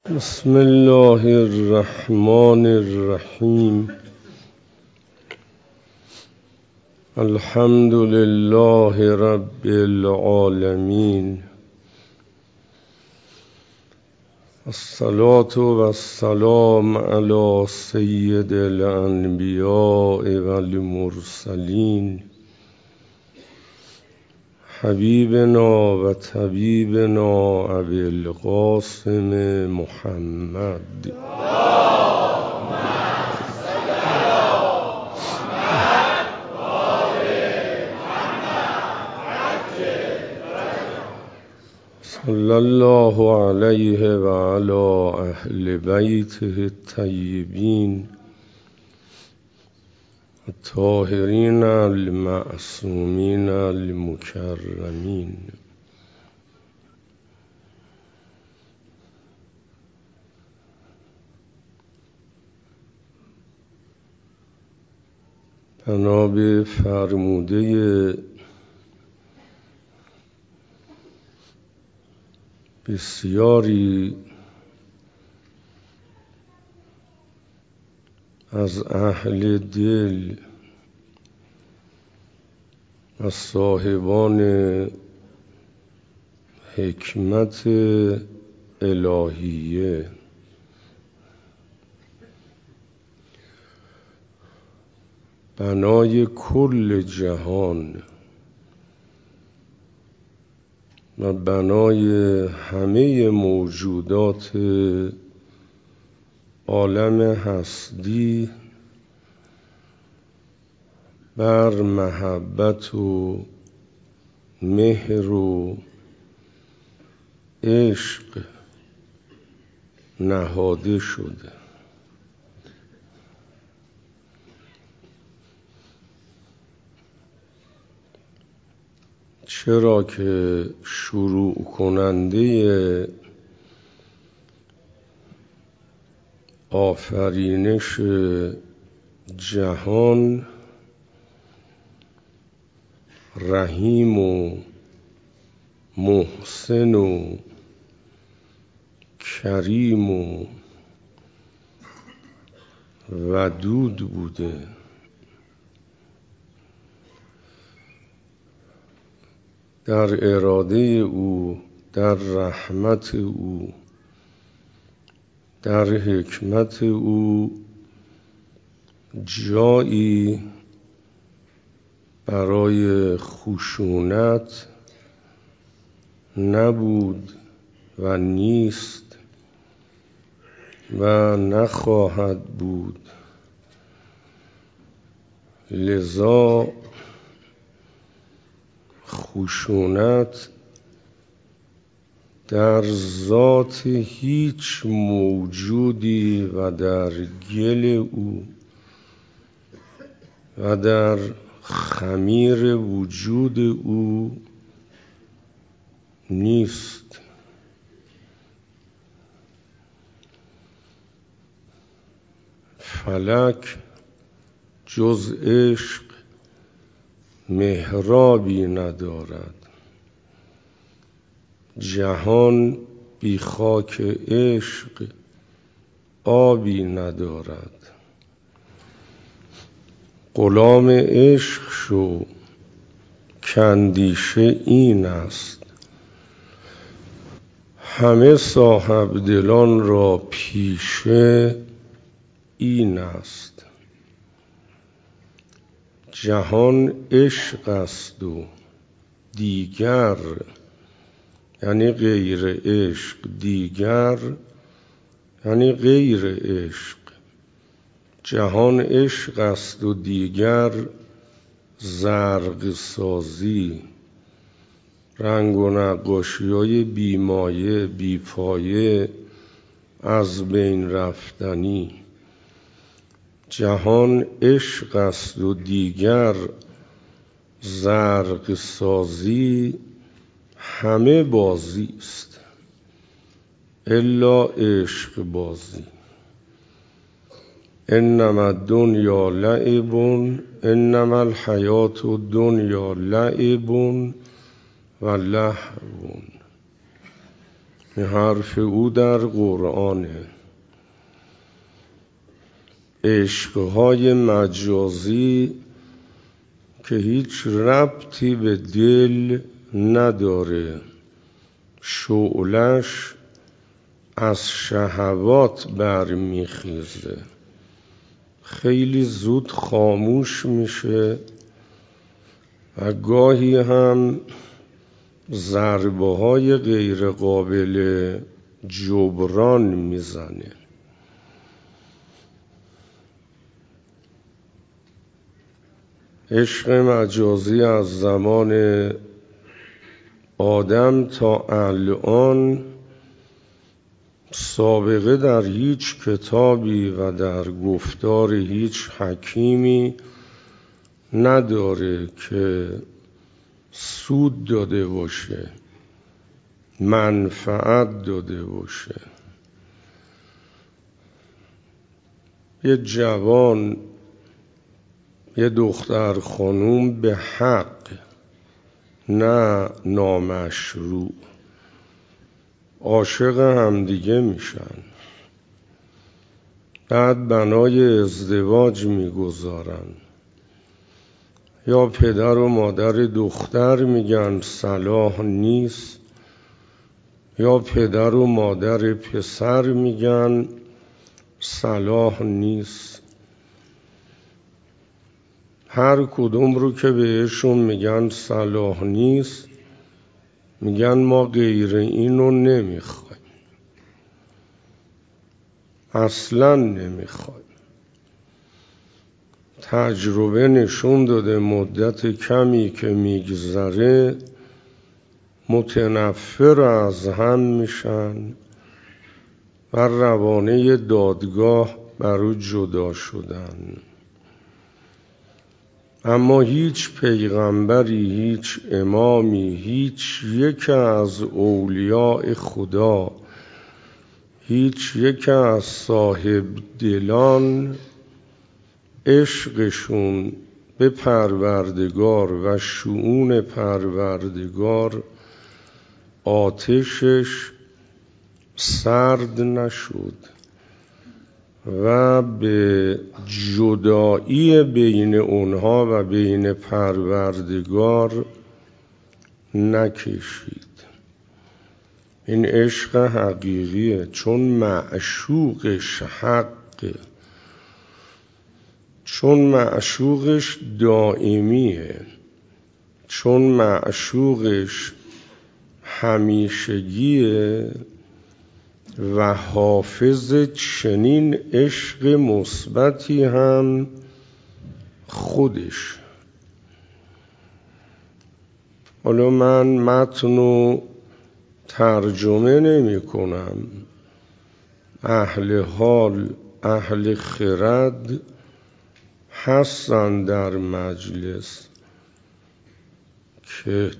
بسم الله الرحمن الرحیم. الحمد لله رب العالمین. الصلاة والسلام علی سید الانبیاء والمرسلین حبیبنا و طبیبنا ابی القاسم محمد. صلی الله علیه و علی اهل بیته الطیبین الطاهرین المعصومین المکرمین. بنا به فرموده بسیاری از اهل دل و صاحبان حکمت الهیه بنای کل جهان و بنای همه موجودات عالم هستی بر محبت و مهر و عشق نهاده شده. چرا که شروع کننده آفرینش جهان رحیم و محسن و کریم و ودود بوده. در اراده او، در رحمت او، در حکمت او جایی برای خشونت نبود و نیست و نخواهد بود. لذا خشونت در ذات هیچ موجودی و در گل او و در خمیر وجود او نیست. فلک جز عشق محرابی ندارد. جهان بی خاک عشق آبی ندارد. غلام عشق شو کاندیشه این است، همه صاحب دلان را پیشه این است. جهان عشق است و دیگر یعنی غیر عشق، دیگر یعنی غیر عشق. جهان عشق است و دیگر زرق سازی، رنگ و نقاشی های بیمایه بیپایه از بین رفتنی. جهان عشق است و دیگر زرق سازی، همه بازی است الا عشق بازی. انما الدنیا لعب، انما الحیات الدنیا لعب و لهو. این حرف او در قرآنه. عشقهای مجازی که هیچ ربطی به دل نداره، شعلش از شهوات برمیخیزه، خیلی زود خاموش میشه و گاهی هم ضربه های غیر قابل جبران میزنه. عشق مجازی از زمان آدم تا الان سابقه در هیچ کتابی و در گفتار هیچ حکیمی نداره که سود داده باشه، منفعت داده باشه. یه جوان، یه دختر خانوم به حق، نه نامشروع، عاشق همدیگه میشن، بعد بنای ازدواج میگذارن. یا پدر و مادر دختر میگن صلاح نیست، یا پدر و مادر پسر میگن صلاح نیست. هر کدوم رو که بهشون میگن صلاح نیست، میگن ما غیر اینو نمیخوایم، اصلا نمیخوایم. تجربه نشون داده مدت کمی که میگذره متنفر از هم میشن و روانه دادگاه برای جدا شدن. اما هیچ پیغمبری، هیچ امامی، هیچ یک از اولیاء خدا، هیچ یک از صاحب دلان عشقشون به پروردگار و شؤون پروردگار آتشش سرد نشد و به جدایی بین اونها و بین پروردگار نکشید. این عشق حقیقیه، چون معشوقش حقه، چون معشوقش دائمیه، چون معشوقش همیشگیه و حافظ چنین عشق مثبتی هم خودش. حالا من متنو ترجمه نمی کنم، اهل حال، اهل خرد هستن در مجلس که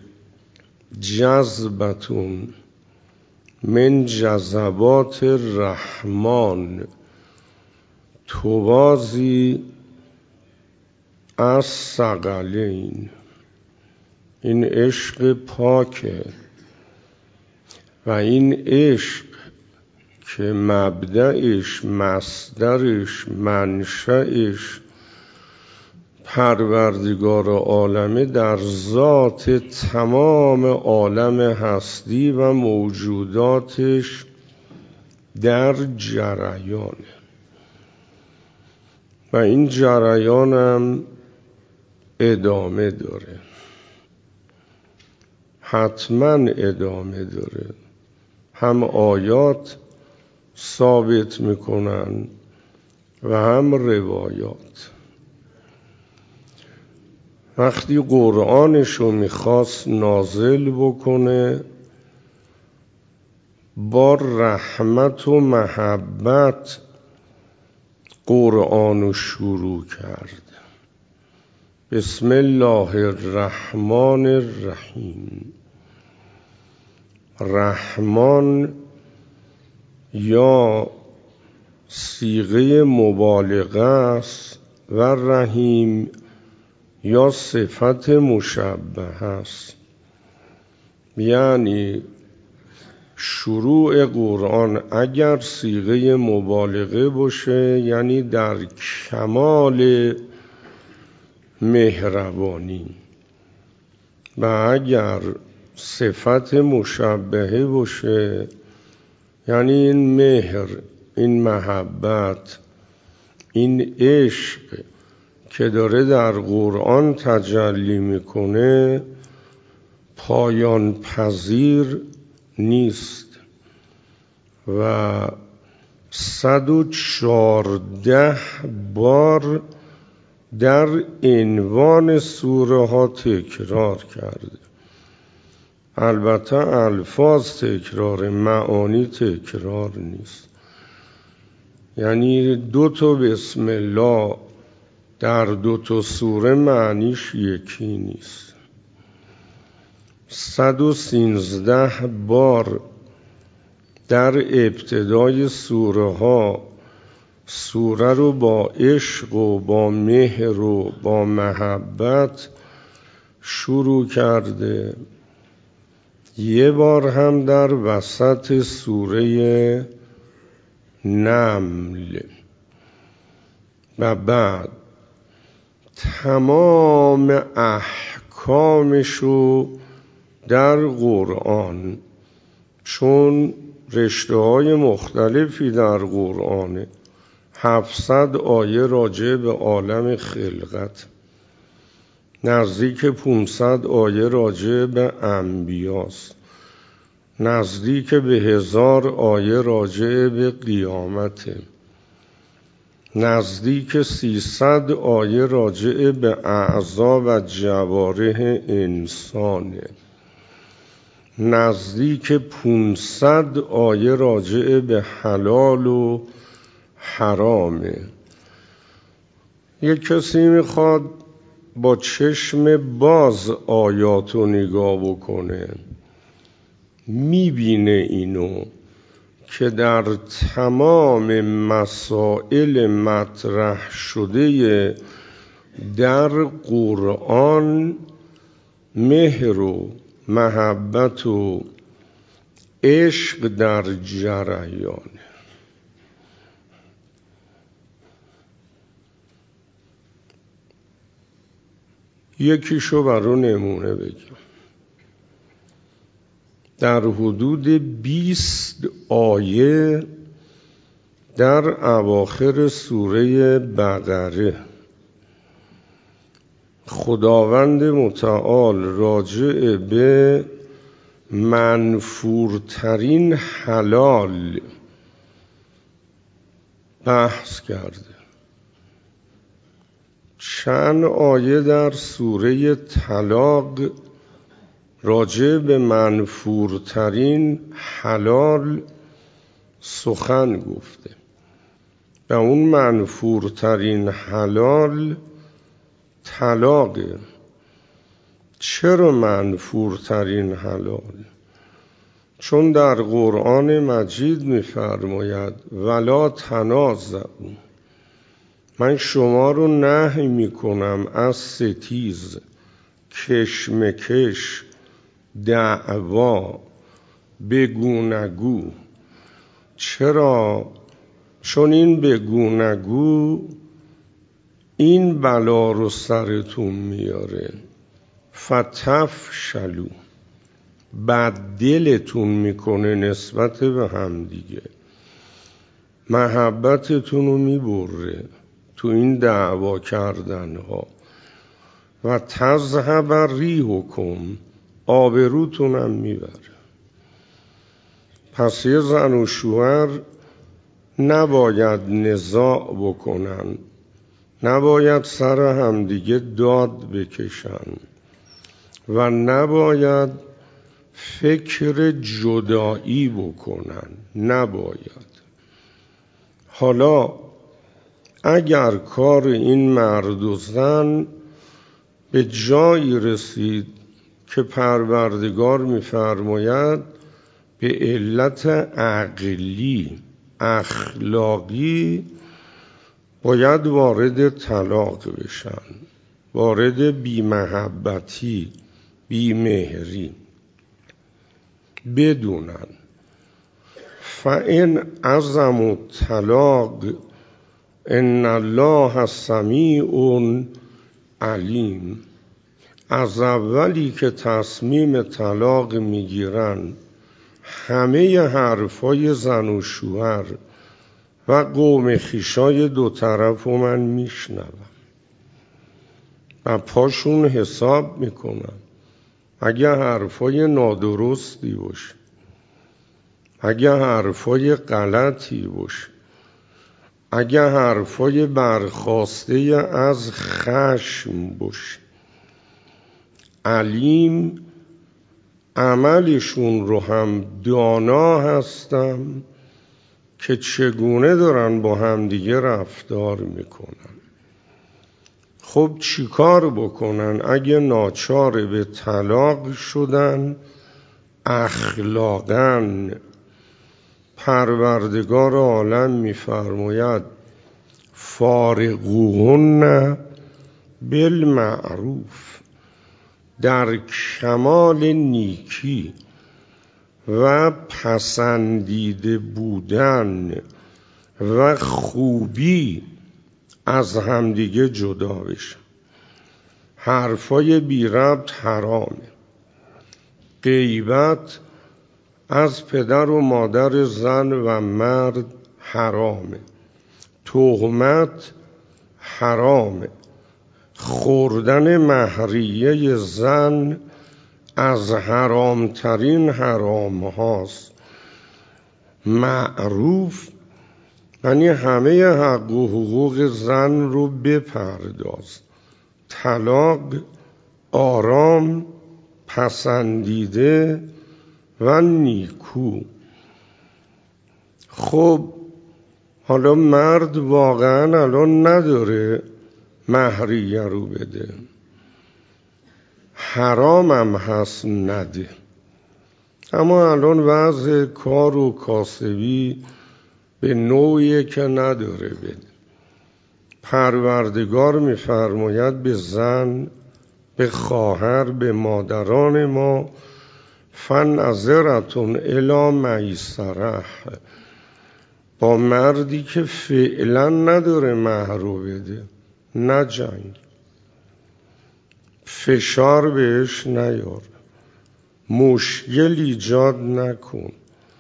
جذبتون من جذبات الرحمن توازی از ثقلین. این عشق پاکه و این عشق که مبدأش، مصدرش، منشأش پروردگار عالمه، در ذات تمام عالم هستی و موجوداتش در جریانه و این جریانم ادامه داره، حتما ادامه داره. هم آیات ثابت میکنن و هم روایات. وقتی قرآنشو میخواست نازل بکنه با رحمت و محبت قرآنو شروع کرد. بسم الله الرحمن الرحیم. رحمان یا صیغه مبالغه است و رحیم یا صفت مشبهه است. یعنی شروع قرآن اگر صیغه مبالغه باشه یعنی در کمال مهربانی، و اگر صفت مشبهه باشه یعنی این مهر، این محبت، این عشق که داره در قرآن تجلی میکنه پایان پذیر نیست. و 114 بار در عنوان سوره ها تکرار کرده. البته الفاظ تکرار، معانی تکرار نیست. یعنی 2 بسم الله در 2 سوره معنیش یکی نیست. 113 بار در ابتدای سوره ها سوره رو با عشق و با مهر و با محبت شروع کرده. 1 بار هم در وسط سوره نمل. و بعد تمام احکامشو در قرآن، چون رشته های مختلفی در قرآنه، 700 آیه راجع به عالم خلقت، نزدیک 500 آیه راجع به انبیاست، نزدیک به 1000 آیه راجع به قیامته، نزدیک 300 آیه راجع به اعضا و جوارح انسانه، نزدیک 500 آیه راجع به حلال و حرامه. یک کسی میخواد با چشم باز آیاتو نگاه بکنه، میبینه اینو که در تمام مسائل مطرح شده در قرآن مهر و محبت و عشق در جریانه. یکیشو برای نمونه بگم. در حدود 20 آیه در اواخر سوره بقره خداوند متعال راجع به منفورترین حلال بحث کرده. چند آیه در سوره طلاق راجع به منفورترین حلال سخن گفته. و اون منفورترین حلال طلاقه. چرا منفورترین حلال؟ چون در قرآن مجید می‌فرماید ولا تنازعوا، من شما رو نهی میکنم از ستیز، کشمکش، دعوا، بگونگو. چرا؟ چون این بگونگو این بلا رو سرتون میاره، فتفشلوا، بد دلتون میکنه نسبت به هم دیگه، محبتتون رو میبره تو این دعوا کردن ها، و تذهب ریحکم، آبروتون هم میبره. پس یه زن و شوهر نباید نزاع بکنن، نباید سر همدیگه داد بکشن و نباید فکر جدایی بکنن، نباید. حالا اگر کار این مرد و زن به جایی رسید که پروردگار می‌فرماید به علت عقلی، اخلاقی باید وارد طلاق بشن، وارد بی‌محبتی، بی‌مهری، بدونن فَإِنْ عَزَمُ الطلاق ان الله سمیع علیم. از اولی که تصمیم طلاق میگیرن همه حرفای زن و شوهر و قوم خویشای دو طرف رو من میشنوم و پاشون حساب میکنم. اگه حرفای نادرستی باشه، اگه حرفای غلطی باشه، اگه حرفای برخواسته از خشم باشه، علیم عملشون رو هم دانا هستم که چگونه دارن با همدیگه رفتار میکنن. خب چیکار بکنن اگه ناچار به طلاق شدن؟ اخلاقاً پروردگار عالم میفرماید فارقوهن بالمعروف، در کمال نیکی و پسندیده بودن و خوبی از همدیگه جدا بشن. حرفای بی ربط حرامه. غیبت از پدر و مادر زن و مرد حرامه. تهمت حرامه. خوردن مهریه زن از حرامترین حرام هاست. معروف یعنی همه حق و حقوق زن رو بپرداز. طلاق آرام، پسندیده و نیکو. خب حالا مرد واقعا الان نداره مهریه رو بده، حرامم هست نده، اما الان وضع کار و کاسبی به نوعی که نداره بده. پروردگار میفرماید به زن، به خواهر، به مادران ما فنظرة الی میسره، با مردی که فعلا نداره مهر رو بده نجنگ، فشار بهش نیار، مشکل ایجاد نکن،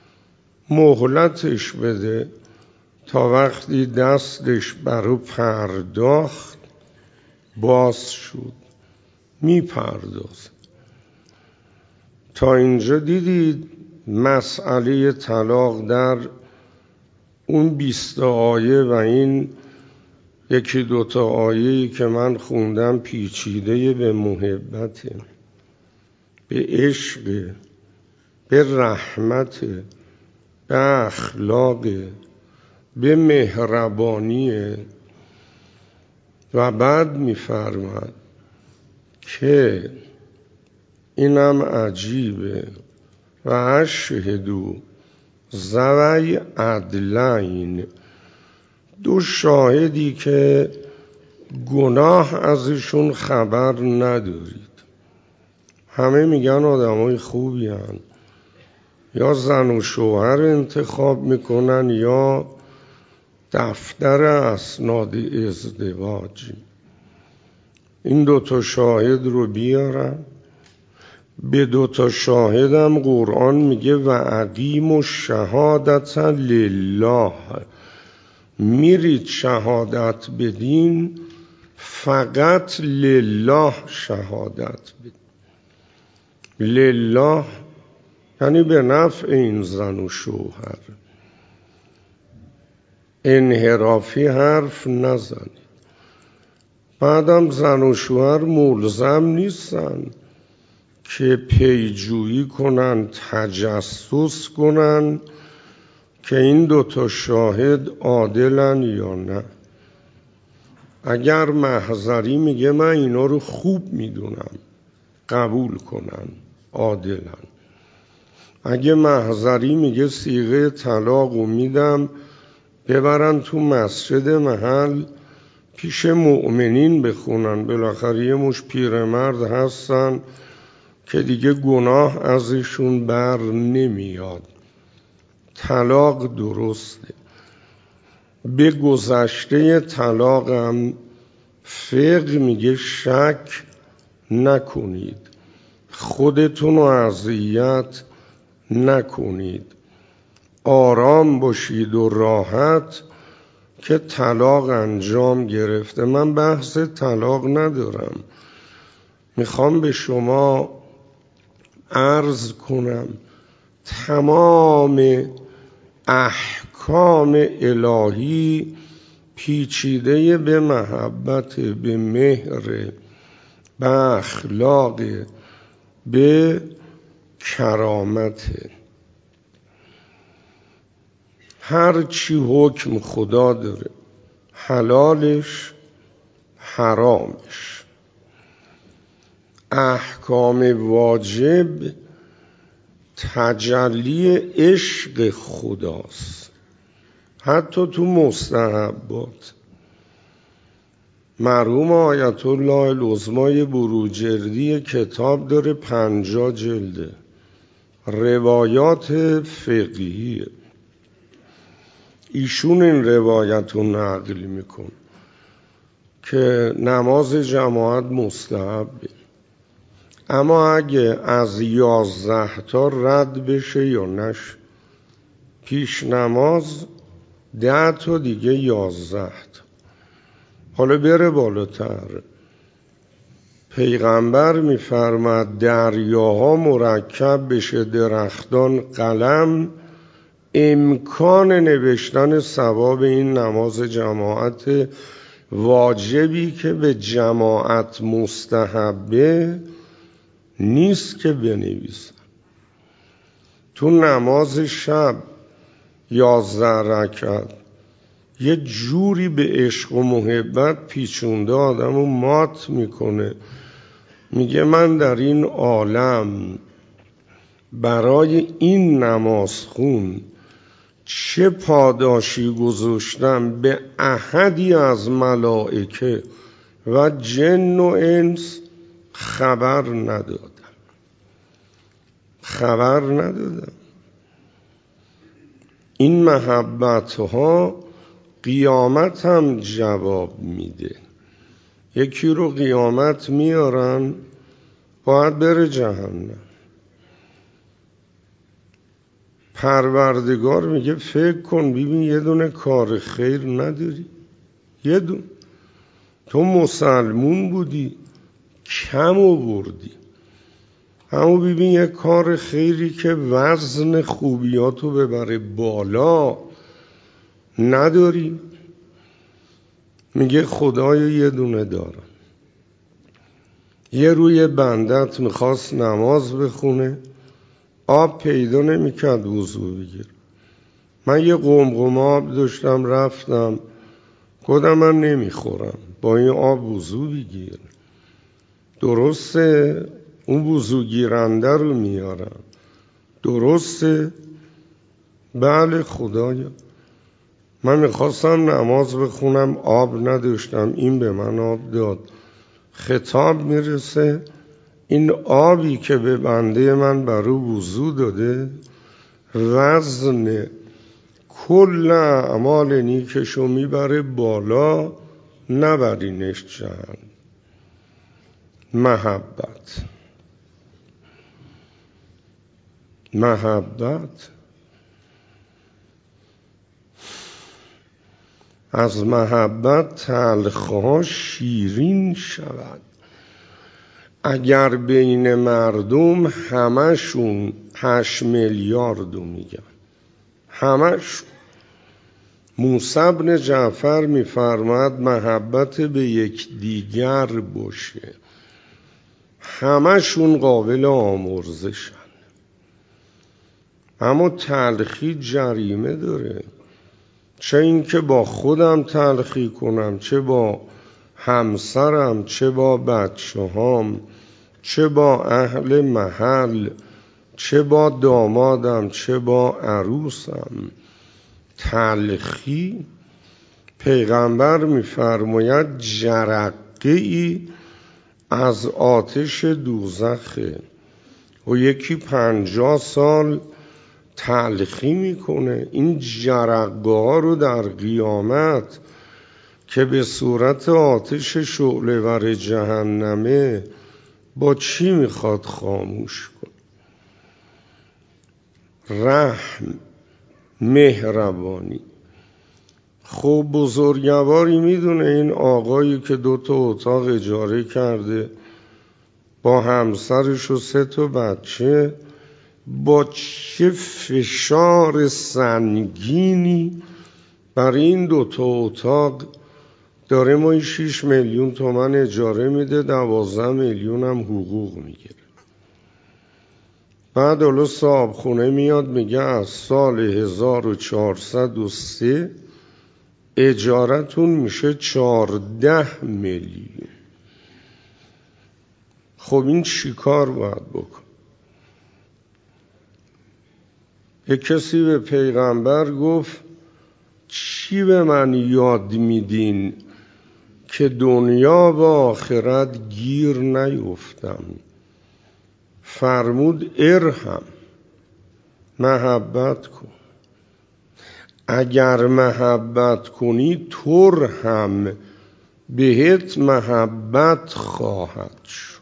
مهلتش بده تا وقتی دستش برو پرداخت باز شد میپرداز. تا اینجا دیدید مسئله طلاق در اون 20 آیه و این یکی دوتا آیه‌ای که من خوندم پیچیده به محبت، به عشق، به رحمت، به اخلاق، به مهربانی. و بعد میفرماد که اینم عجیبه و اشهدوا ذوی عدلین، دو شاهدی که گناه ازشون خبر ندارید. همه میگن آدمای خوبی هن، یا زن و شوهر انتخاب میکنن یا دفتر اسناد ازدواج. این دوتا شاهد رو بیارن. به دوتا شاهدم قرآن میگه و اقیموا الشهادة لله، میرید شهادت بدین فقط لله شهادت بدین. لله یعنی به نفع این زن و شوهر. انحرافی حرف نزنید. بعدم زن و شوهر ملزم نیستن که پیجویی کنن، تجسس کنن که این دوتا شاهد عادلن یا نه. اگر محضری میگه من اینا رو خوب میدونم قبول کنن، عادلن. اگه محضری میگه صیغه طلاق رو میدم ببرن تو مسجد محل پیش مؤمنین بخونن، بالاخره یه مش پیرمرد هستن که دیگه گناه ازشون بر نمیاد، طلاق درسته. به گذشته طلاقم فقه میگه شک نکنید، خودتون رو اذیت نکنید، آرام باشید و راحت که طلاق انجام گرفته. من بحث طلاق ندارم، میخوام به شما عرض کنم تمام احکام الهی پیچیده به محبت، به مهر، به اخلاق، به کرامت. هر چی حکم خدا داره، حلالش حرامش، احکام واجب تجلی عشق خداست. حتی تو مستحبات مرحوم آیت الله العظمای بروجردی کتاب داره 50 جلده، روایات فقهیه. ایشون این روایت رو نقل میکن که نماز جماعت مستحبه، اما اگه از 11 تا رد بشه یا نشه، پیش نماز 10 تا دیگه 11 تا، حالا بره بالاتر. پیغمبر میفرماد دریاها مرکب بشه درختان قلم، امکان نوشتن ثواب این نماز جماعت واجبی که به جماعت مستحبه نیست که بنویسن. تو نماز شب 11 رکعت یه جوری به عشق و محبت پیچونده آدمو مات میکنه. میگه من در این عالم برای این نماز خون چه پاداشی گذاشتم به احدی از ملائکه و جن و انس خبر ندادم. این محبت ها قیامت هم جواب میده. یکی رو قیامت میارن باید بره جهنم، پروردگار میگه فکر کن ببین یه دونه کار خیر نداری، یه دونه. تو مسلمون بودی کم آوردی، اما ببین یه کار خیری که وزن خوبیاتو ببره بالا نداری. میگه خدای یه دونه دارم. یه روی بندت میخواست نماز بخونه، آب پیدا نمیکرد وضو بگیر. من یه قمقم آب داشتم رفتم گفتم من نمیخورم، با این آب وضو بگیر. درسته اون وضو گیرنده رو میارم، درسته بله خدایا من میخواستم نماز بخونم آب نداشتم، این به من آب داد. خطاب میرسه این آبی که به بنده من برای وضو داده وزن کل اعمال نیکشو میبره بالا، نبرینش جهنم. محبت از محبت تلخها شیرین شود. اگر بین مردم همشون 8 میلیاردو میگن، همشون. موسی بن جعفر میفرماد محبت به یک دیگر باشه، همشون قابل آمرزشن. اما تلخی جریمه داره، چه این که با خودم تلخی کنم، چه با همسرم، چه با بچه هام، چه با اهل محل، چه با دامادم، چه با عروسم. تلخی پیغمبر میفرماید جرقه ای از آتش دوزخه و یکی 50 سال تلخی میکنه. این جرقه‌ها رو در قیامت که به صورت آتش شعله ور جهنمه با چی میخواد خاموش کن؟ رحم، مهربانی. خب بزرگواری میدونه این آقایی که 2 اتاق اجاره کرده با همسرش و 3 بچه، با چه فشار سنگینی برای این 2 اتاق داره ماهی 6 میلیون تومان اجاره میده، 12 میلیون هم حقوق میگیره. بعد حالا صاحب خونه میاد میگه از سال 1403 اجارتون میشه 14 میلیون. خب این چی کار باید بکن؟ یک کسی به پیغمبر گفت چی به من یاد میدین که دنیا و آخرت گیر نیفتم؟ فرمود ارحم، محبت کن. اگر محبت کنی ترحم، بهت محبت خواهد شد.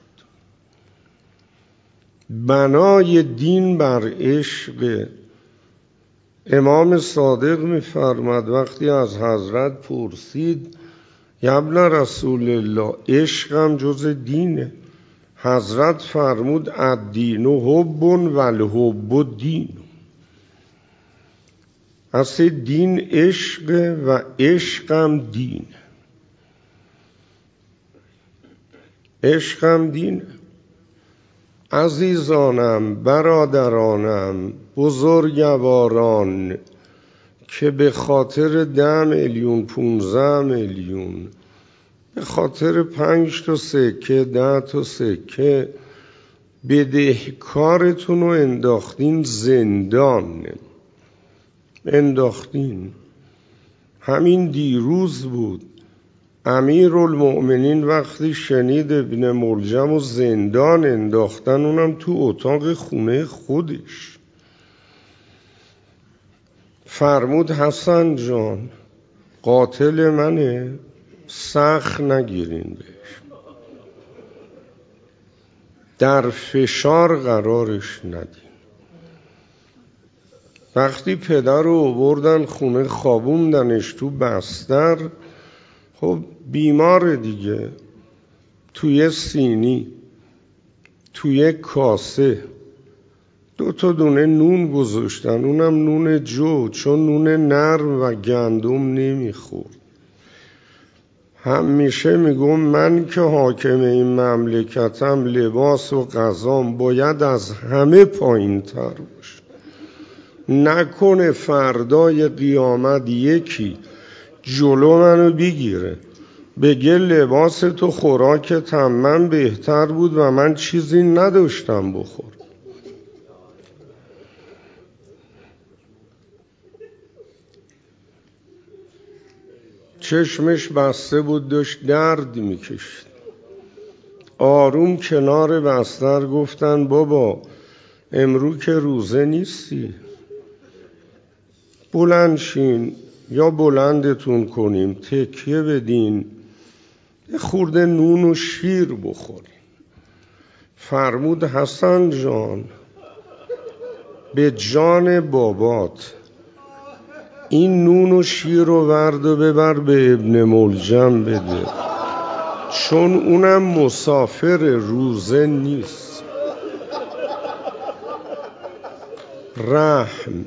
بنای دین بر عشق. امام صادق می‌فرماد وقتی از حضرت پرسید یا ابن رسول الله عشقم جز دینه، حضرت فرمود الدین حب و الحب دین. اصل دین عشق و عشقم دین. عشقم دین. عزیزانم، برادرانم، بزرگواران که به خاطر 10 میلیون 15 میلیون، به خاطر 5 سکه 10 سکه بدهکارتون رو انداختین زندان. انداختین. همین دیروز بود امیرالمؤمنین وقتی شنید ابن ملجم و زندان انداختن، اونم تو اتاق خونه خودش، فرمود حسن جان قاتل منه، سخت نگیرین بهش، در فشار قرارش ندین. وقتی پدر رو آوردن خونه خوابوندنش تو بستر، خب بیمار دیگه، توی سینی توی کاسه 2 دونه نون گذاشتن، اونم نون جو، چون نون نرم و گندم نمیخورد. همیشه میگم من که حاکم این مملکتم لباس و غذام باید از همه پایین تر باشه. نکنه فردای قیامت یکی جلو منو بگیره بگه لباس تو خوراکت هم من بهتر بود و من چیزی نداشتم بخور. چشمش بسته بود، داشت درد میکشید. آروم کنار بستر گفتن بابا امرو که روزه نیستی، بلند شین یا بلندتون کنیم تکیه بدین یه خورده نون و شیر بخوریم. فرمود حسن جان به جان بابات این نون و شیر رو ورد و ببر به ابن ملجم بده، چون اونم مسافر روزه نیست. رحم،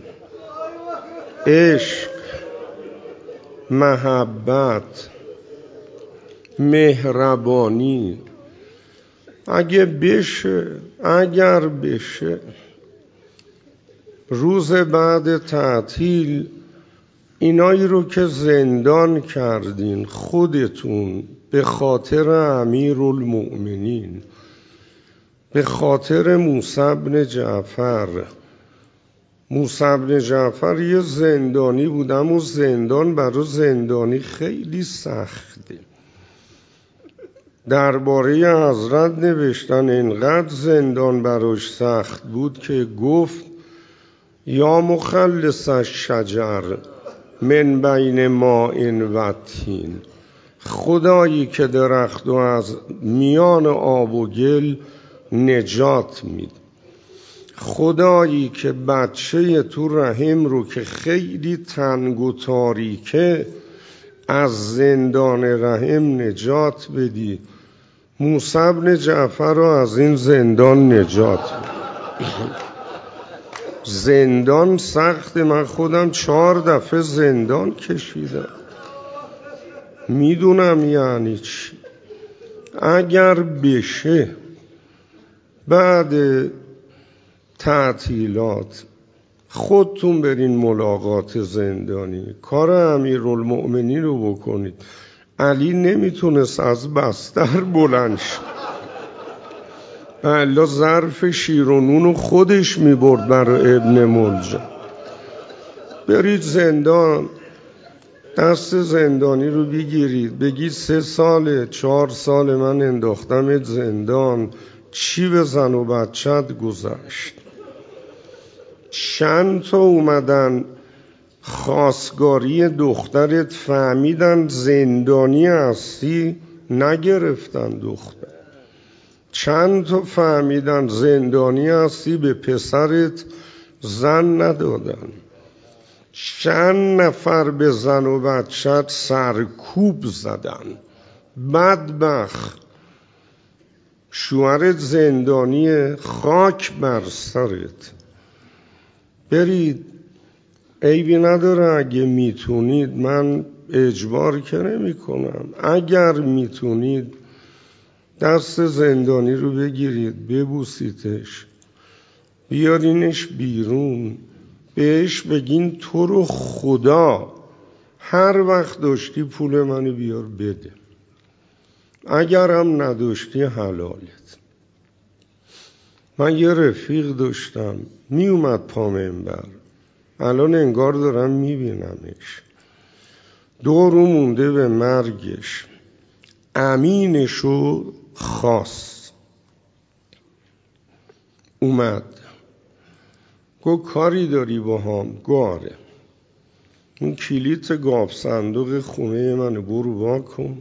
عشق، محبت، مهربانی اگر بشه روز بعد تعطیل اینایی رو که زندان کردین خودتون به خاطر امیرالمؤمنین، به خاطر موسی بن جعفر. موسی بن جعفر یه زندانی بود، اما زندان برای زندانی خیلی سخته. درباره حضرت نوشتن اینقدر زندان براش سخت بود که گفت یا مخلص الشجر من بین ماء و طین، خدایی که درخت و از میان آب و گل نجات میده، خدایی که بچه تو رحم رو که خیلی تنگ و تاریکه از زندان رحم نجات بدی. موسی بن جعفر رو از این زندان نجات بدی. زندان سخت، من خودم 4 دفعه زندان کشیدم، میدونم یعنی چی. اگر بشه بعد تعطیلات خودتون برین ملاقات زندانی، کار امیرالمؤمنین رو بکنید. علی نمیتونست از بستر بلند شد، الا ظرف شیر و نون خودش میبرد برای ابن ملجم. برید زندان، دست زندانی رو بگیرید، بگید 3 سال 4 سال من انداختمت زندان، چی به زن و بچت گذشت؟ چند تا اومدن خواستگاری دخترت، فهمیدن زندانی هستی، نگرفتن دختر. چند تا فهمیدن زندانی هستی، به پسرت زن ندادن. چند نفر به زن و بچت سرکوب زدن. بدبخت شوهرت زندانی، خاک بر سرت. برید، عیبی نداره اگه میتونید، من اجبار که نمی کنم، اگر میتونید دست زندانی رو بگیرید، ببوسیدش، بیارینش بیرون، بهش بگین تو رو خدا هر وقت داشتی پول منو بیار بده، اگر هم نداشتی حلالت. من یه رفیق داشتم می اومد پا منبر، الان انگار دارم میبینمش، 2 روز مونده به مرگش، امینشو خواست، اومد گفت کاری داری با هم؟ گاره این کلیت گاف صندوق خونه منو برو وا کن،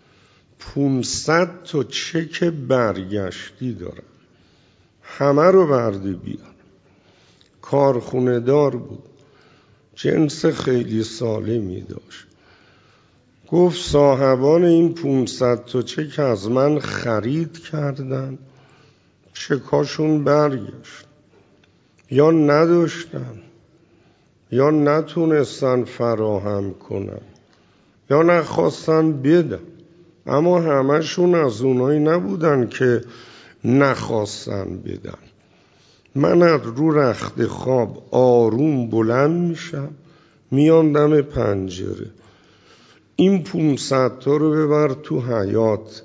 500 تا چک برگشتی دارم، همه رو برده بیار. کارخونه دار بود، جنس خیلی سالمی داشت. گفت صاحبان این 500 تا چک از من خرید کردن، چکاشون برگشت، یا نداشتن یا نتونستن فراهم کنن یا نخواستن بدن، اما همشون از اونایی نبودن که نخواستن بدن. من از رو رخت خواب آروم بلند میشم، میام دم پنجره، این 500 تا رو ببر تو حیاط،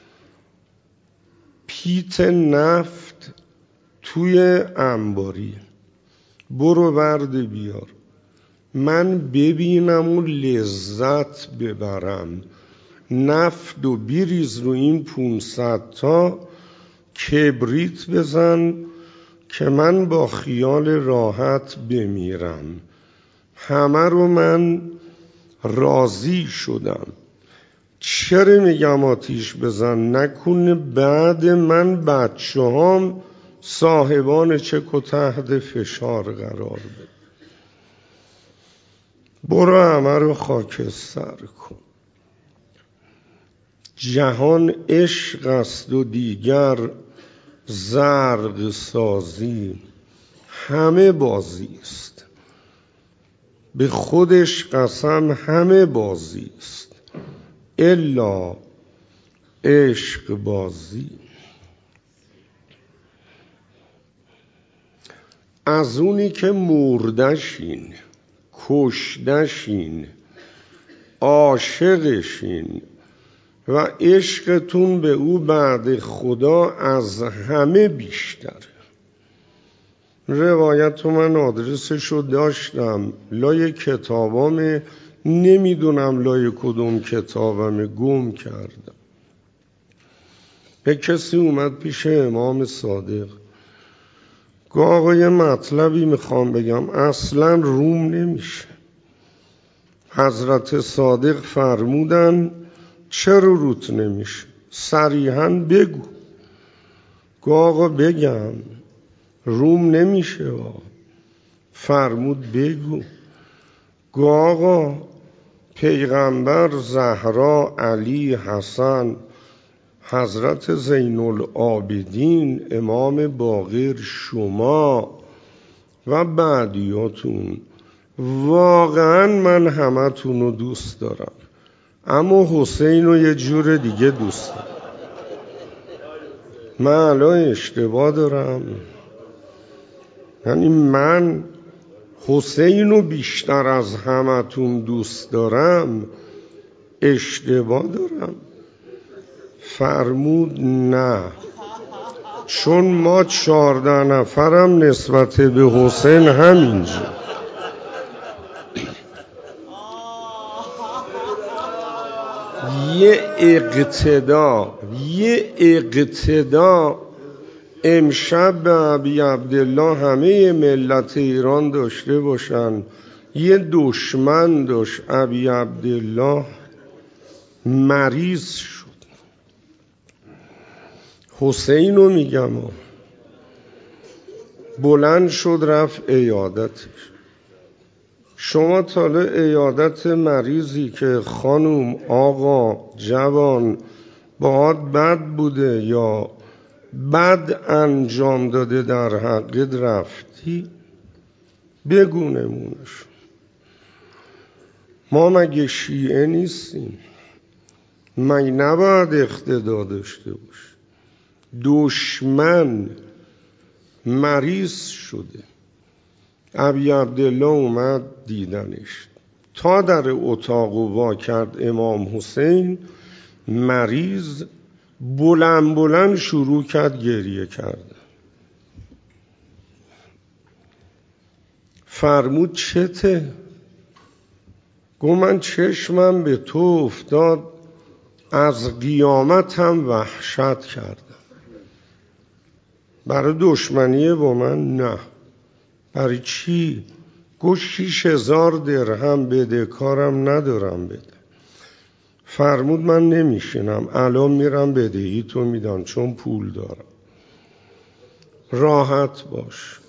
پیت نفت توی انباری، برو ورد بیار، من ببینم و لذت ببرم. نفت و بریز رو این 500 تا، کبریت بزن که من با خیال راحت بمیرم. همه رو من راضی شدم. چرا میگم آتیش بزن؟ نکنه بعد من بچه هم صاحبان چک و تحت فشار قرار بده. برو همه رو خاکستر کن. جهان عشق است و دیگر زرق سازی، همه بازی است، به خودش قسم همه بازی است الا عشق بازی. از اونی که مردشین، کشتشین، عاشقشین و عشقتون به او بعد خدا از همه بیشتر. روایت من آدرسشو داشتم لای کتابام، نمیدونم لای کدوم کتابم گم کردم. به کسی اومد پیش امام صادق، آقا یه مطلبی میخوام بگم، اصلا روم نمیشه. حضرت صادق فرمودن چرا روت نمیشه؟ صریحاً بگو. آقا بگم روم نمیشه. فرمود بگو. آقا پیغمبر، زهرا، علی، حسن، حضرت زین العابدین، امام باقر، شما و بعدیاتون، واقعا من همتون رو دوست دارم، اما حسین رو یه جور دیگه دوست دارم. من الان اشتباه دارم؟ یعنی من حسین رو بیشتر از همتون دوست دارم، اشتباه دارم؟ فرمود نه، چون ما 14 نفرم نسبت به حسین همینجور. یه اقتدا امشب به ابی عبدالله همه ملت ایران داشته باشن. یه دشمن داشت ابی عبدالله، مریض شد. حسین رو میگم، بلند شد رفت عیادتش. شما تا حالا عیادت مریضی که خانوم، آقا، جوان باهات بد بوده یا بد انجام داده در حقت رفتی؟ بگو نمونش. ما مگه شیعه نیستیم؟ مگه نباید اقتدا داشته باش؟ دشمن مریض شده، ابی عبدالله اومد دیدنش، تا در اتاق وا کرد امام حسین مریض، بلند شروع کرد گریه کرد. فرمود چته؟ گفت من چشمم به تو افتاد، از قیامت هم وحشت کردم. برای دشمنی با من؟ نه. برای چی؟ گفت 6000 درهم بدهکارم ندارم بده. فرمود من نمیشینم، الان میرم بدهی تو میدم، چون پول دارم. راحت باش،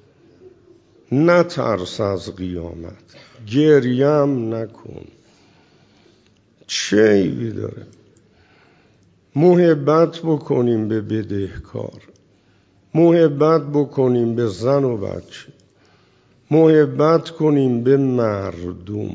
نترس از قیامت، گریم نکن. چه عیبی داره؟ محبت بکنیم به بدهکار، محبت بکنیم به زن و بچه، محبت کنیم به مردم.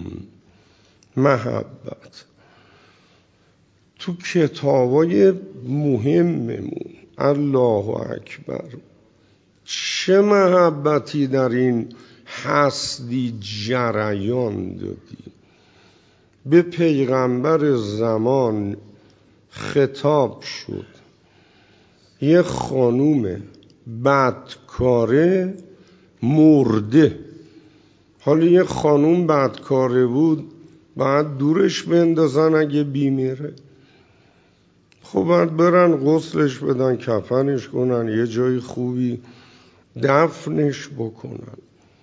محبت تو کتابای مهممون، الله اکبر، چه محبتی در این هستی جریان دادی. به پیغمبر زمان خطاب شد، یه خانوم بدکاره مرده. حالا یه خانوم بدکاره بود، بعد دورش بندازن اگه بیمیره؟ خب بعد برن غسلش بدن، کفنش کنن، یه جای خوبی دفنش بکنن.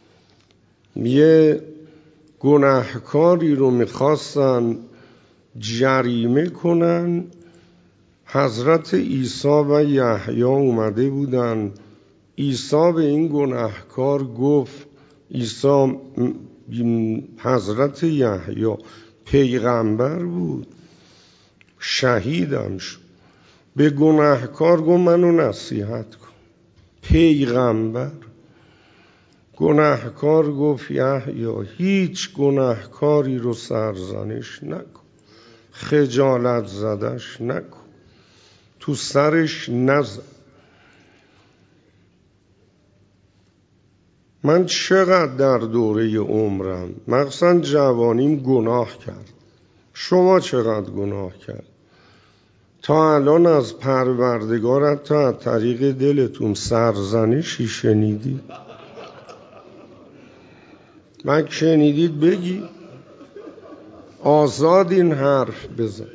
یه گناهکاری رو میخواستن جریمه کنن، حضرت عیسی و یحیی اومده بودن. عیسی به این گناهکار گفت، عیسی حضرت یحیی پیغمبر بود، شهیدم شد، به گناهکار گفت منو نصیحت کن. پیغمبر. گناهکار گفت یحیی هیچ گناهکاری رو سرزنش نکن، خجالت زدش نکن، تو سرش نزن. من چقدر در دوره عمرم مخصوصا جوانیم گناه کرد. شما چقدر گناه کرد؟ تا الان از پروردگارت تا از طریق دلتون سرزنشی شنیدید؟ من شنیدید بگی؟ آزاد این حرف بزن.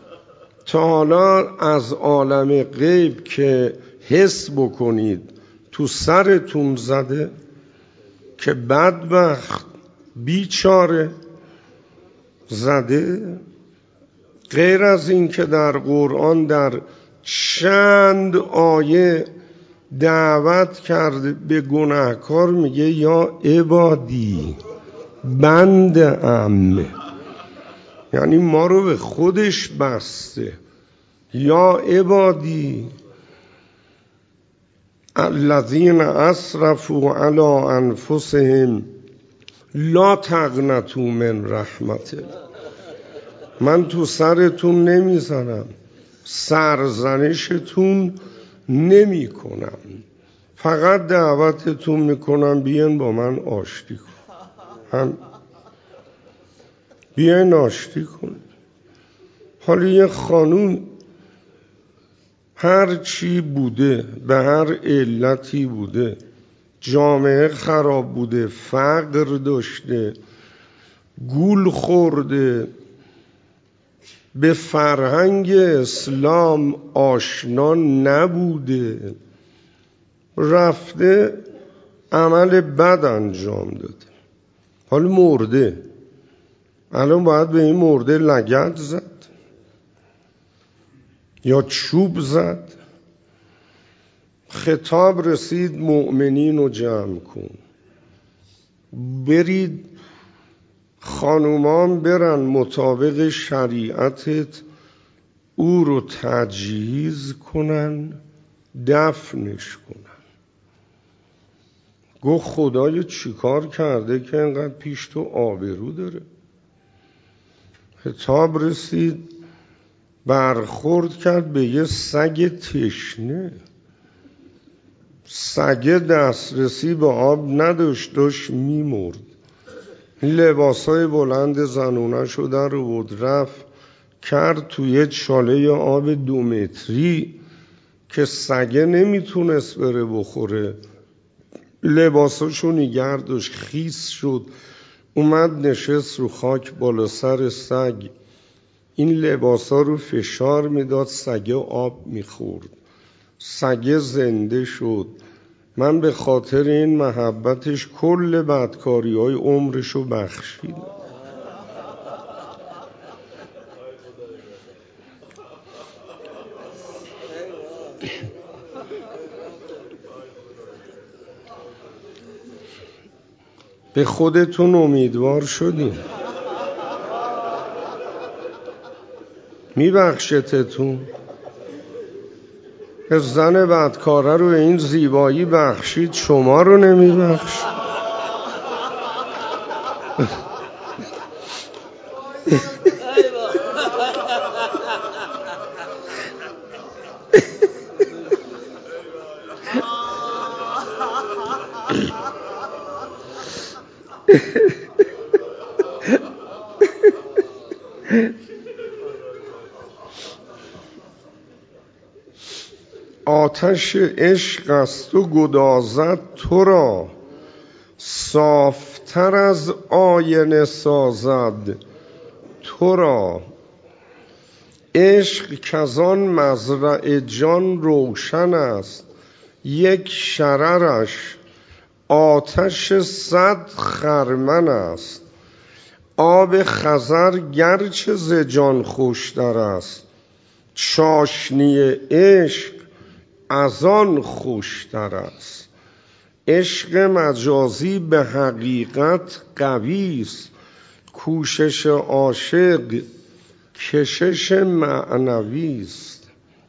تا حالا از عالم غیب که حس بکنید تو سرتون زده که بدبخت بیچاره زده؟ غیر از این که در قرآن در چند آیه دعوت کرده به گناهکار، میگه یا عبادی بندم، یعنی ما رو به خودش بسته. یا عبادی الذین اسرفوا علی انفسهم لا تقنطوا من رحمت الله. من تو سرتون نمیزنم، سرزنشتون نمی کنم، فقط دعوتتون میکنم بیاین با من آشتی کن، بیاین آشتی کن. حالا یه خانوم هر چی بوده، به هر علتی بوده، جامعه خراب بوده، فقر داشته، گول خورده، به فرهنگ اسلام آشنا نبوده، رفته عمل بد انجام داده، حالا مرده. الان باید به این مرده لگد زد یا چوب زد؟ خطاب رسید مؤمنین رو جمع کن، برید خانومان برن مطابق شریعتت او رو تجهیز کنن، دفنش کنن. گفت خدای چیکار کرده که اینقدر پیش تو آبرو داره؟ خطاب رسید برخورد کرد به یه سگ تشنه. سگ دسترسی به آب نداشت، داشت میمرد. لباسای بلند زنونش رو در آورد، رفت کرد توی چاله آب 2 متری که سگه نمیتونست بره بخوره. لباساشو نگر داشت، خیس شد، اومد نشست رو خاک بالا سر سگ. این لباسا رو فشار میداد، سگه آب میخورد، سگه زنده شد. من به خاطر این محبتش کل بدکاری های عمرشو بخشیدم. به خودتون امیدوار شدیم، میبخشتتون. زن بدکاره رو این زیبایی بخشید، شما رو نمیبخش؟ آتش عشق است و گدازد تو را، صافتر از آینه سازد تو را. عشق کزان مزرع جان روشن است، یک شررش آتش 100 خرمن است. آب خضر گرچه ز جان خوشتر است، چاشنی عشق از آن خوشتر است. عشق مجازی به حقیقت قوی است، کوشش عاشق کشش معنوی است.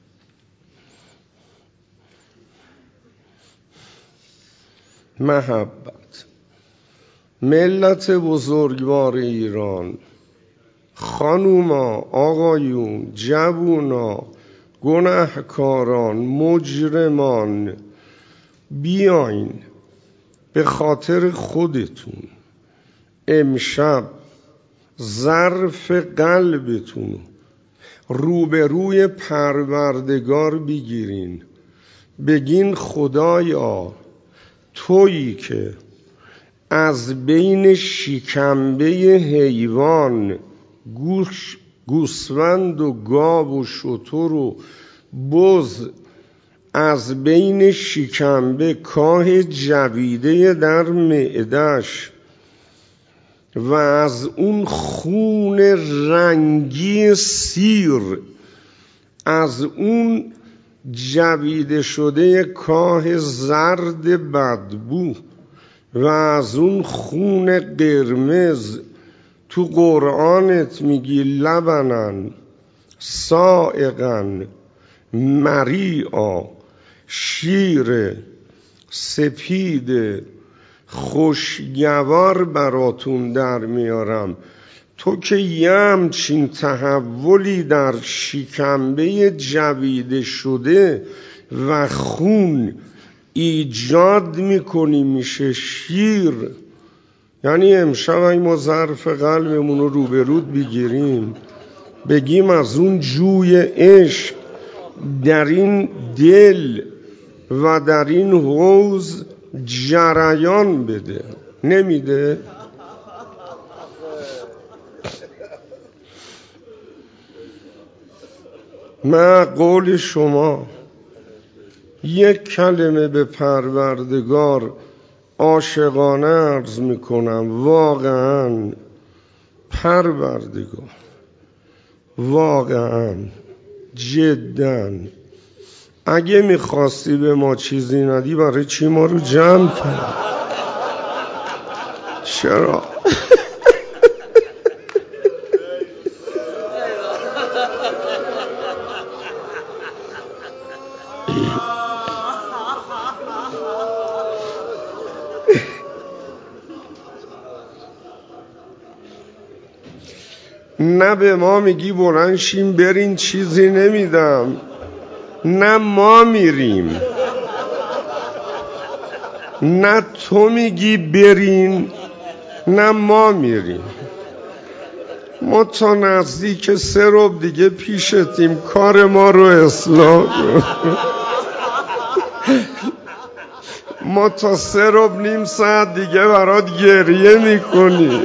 محبت. ملت بزرگوار ایران، خانوما، آقایون، جوونا، گناهکاران، مجرمان، بیاین به خاطر خودتون امشب ظرف قلبتون روبروی پروردگار بگیرین، بگین خدایا تویی که از بین شکمبه حیوان، گوسفند و گاو و شتر و بز از بین شکمبه کاه جویده در معدش و از اون خون رنگی سیر، از اون جویده شده کاه زرد بدبو و از اون خون قرمز، تو قرآنت میگی لبنن سائغن مریعا، شیر سپید خوشگوار براتون در میارم. تو که یه همچین تحولی در شکمبه جویده شده و خون ایجاد میکنی میشه شیر. یعنی امشب اگه ما ظرف قلبمون رو روبرود بگیریم بگیم از اون جوی عشق در این دل و در این حوض جریان بده، نمیده؟ من قول شما یک کلمه به پروردگار عاشقانه عرض میکنم، واقعا پروردگار، واقعا جدا اگه میخواستی به ما چیزی ندی برای چی ما رو جمع کرد؟ چرا؟ نه به ما میگی بلند شیم برین چیزی نمیدم، نه ما میریم، نه تو میگی برین نه ما میریم. ما تا نزدیک 3 ربع دیگه پیشتیم، کار ما رو اصلاح کن. ما تا 3 ربع نیم ساعت دیگه برات گریه میکنیم.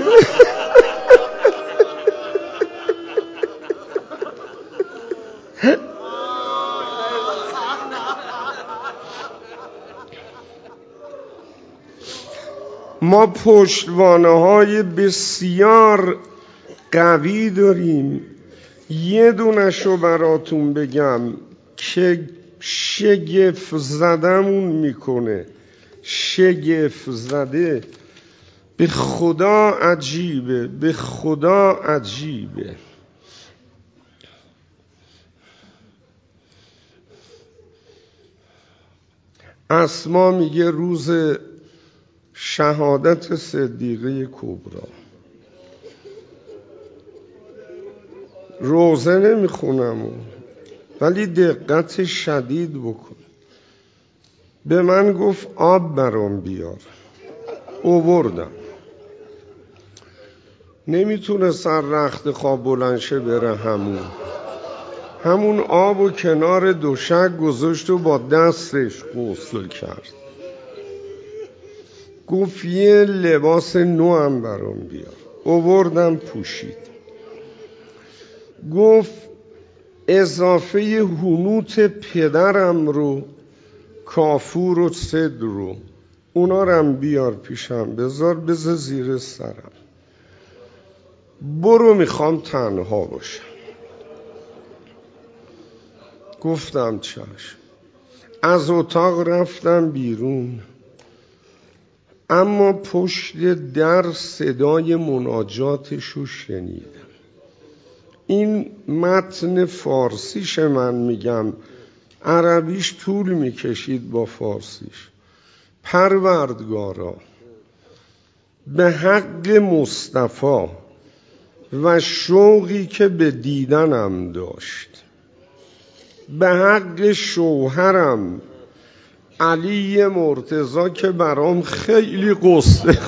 ما پشتوانه‌های بسیار قوی داریم. یه دونشو براتون بگم که شگفت زدمون میکنه، شگفت زده، به خدا عجیبه، به خدا عجیبه. اسما میگه روز شهادت صدیقه کبری، روزه نمیخونم ولی دقت شدید بکن. به من گفت آب برام بیار، آوردم. نمیتونه سر رخت خواب بلند شه بره همون آب و کنار دوشک گذاشت و با دستش غسل کرد. گفت یه لباس نو هم برام بیار، آوردم پوشید. گفت اضافه حنوط پدرم رو، کافور و صدر رو، اونا رم بیار پیشم بذار زیر سرم، برو میخوام تنها باشم. گفتم چشم. از اتاق رفتم بیرون، اما پشت در صدای مناجاتشو شنیدم. این متن فارسیش من میگم، عربیش طول میکشید با فارسیش. پروردگارا به حق مصطفی و شوقی که به دیدنم داشت، به حق شوهرم علی مرتضی که برام خیلی قصه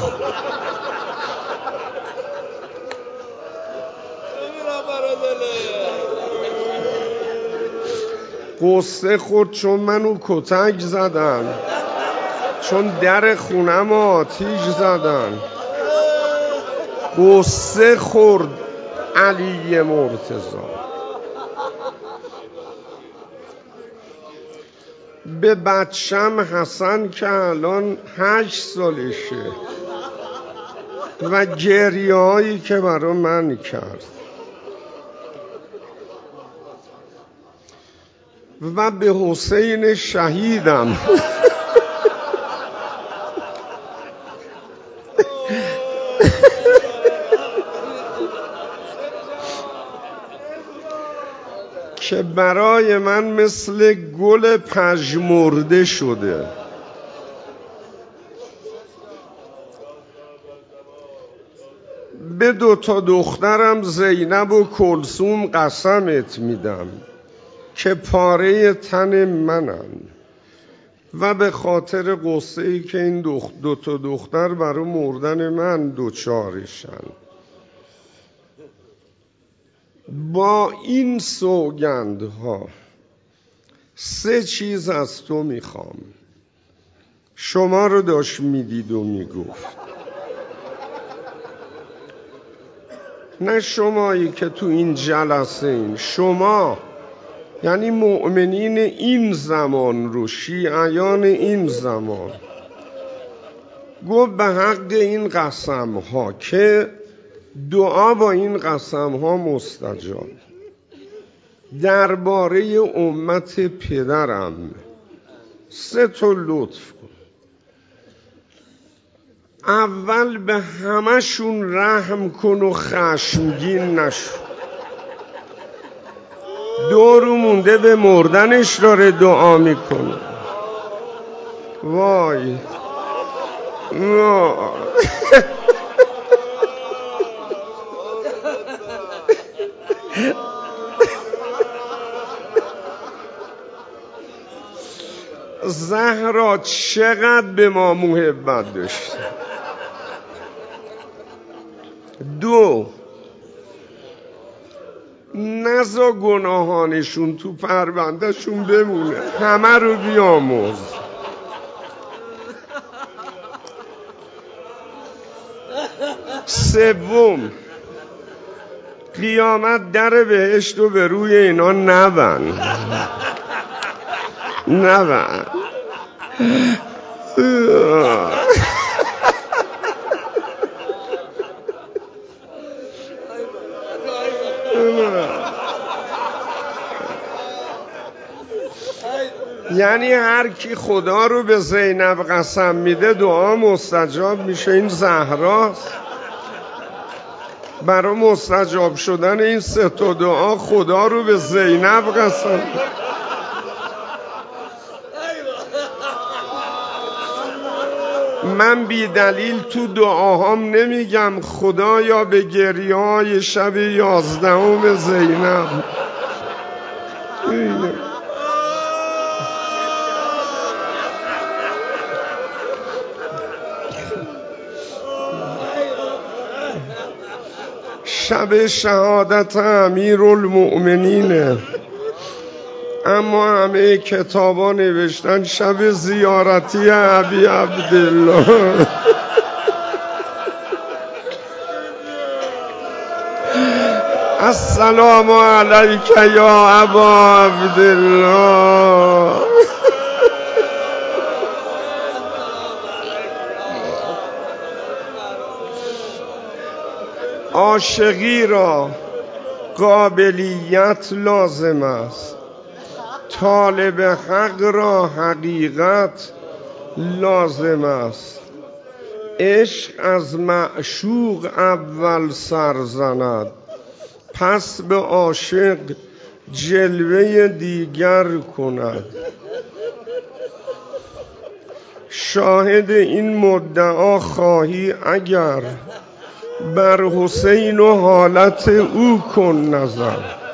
قصه خورد، چون منو کتک زدن، چون در خونم آتیش زدن، قصه خورد علی مرتضی. به بچم حسن که الان 8 سالشه و گریه هایی که برا من کرد و به حسین شهیدم که برای من مثل گل پژمرده شده. به 2 دخترم زینب و کلثوم قسمت میدم که پاره تن منن و به خاطر قصه‌ای که این 2 دختر برای مردن من دوچارشن. با این سوگندها 3 چیز از تو میخوام. شما رو داشت میدید و میگفت، نه شمایی که تو این جلسه این، شما یعنی مؤمنین این زمان رو، شیعیان این زمان، گفت به حق این قسم ها که دعا با این قسم ها مستجاب. درباره امت پدرم 3 لطف کن. اول به همشون رحم کن و خشمگین نشو. دورو مونده به مردنش داره دعا میکنه. وای زهرا چقدر به ما محبت داشت. 2 نزا گناهانشون تو پروندهشون بمونه، همه رو بیامرز. 3 قیامت در بهشت رو به روی اینا نبند. یعنی هر کی خدا رو به زینب قسم میده دعا مستجاب میشه. این زهراست. برای مستجاب شدن این 3 دعا خدا رو به زینب قسم. من بی دلیل تو دعاهام نمیگم خدایا به گریه‌های شب 11 زینب. شب شهادت امیرالمؤمنینه، اما همه کتابا نوشتن شب زیارتی ابی عبدالله. السلام علیک یا ابا عبدالله. عاشقی را قابلیت لازم است، طالب حق را حقیقت لازم است. عشق از معشوق اول سر زند، پس به عاشق جلوه دیگر کند. شاهد این مدعا خواهی اگر، بر حسین و حالت او کن نظر.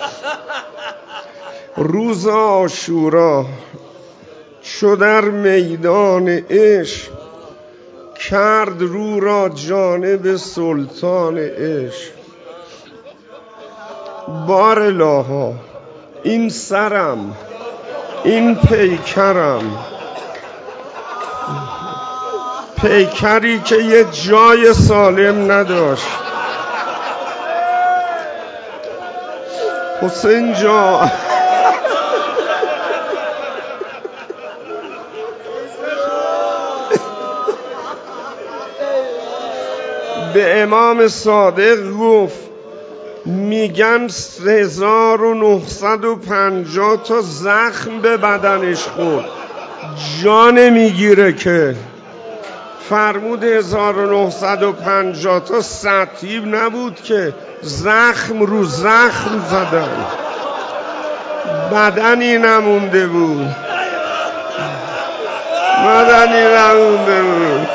روز عاشورا چو در میدان عشق، کرد رو را جانب سلطان عشق. بارالها این سرم، این پیکری که یه جای سالم نداشت. حسین جان به امام صادق گفت میگن 3950 تا زخم به بدنش خورد، جان میگیره که. فرمود 1950 تا سطیب نبود که، زخم رو زخم زدن، بدنی نمونده بود، بدنی نمونده بود.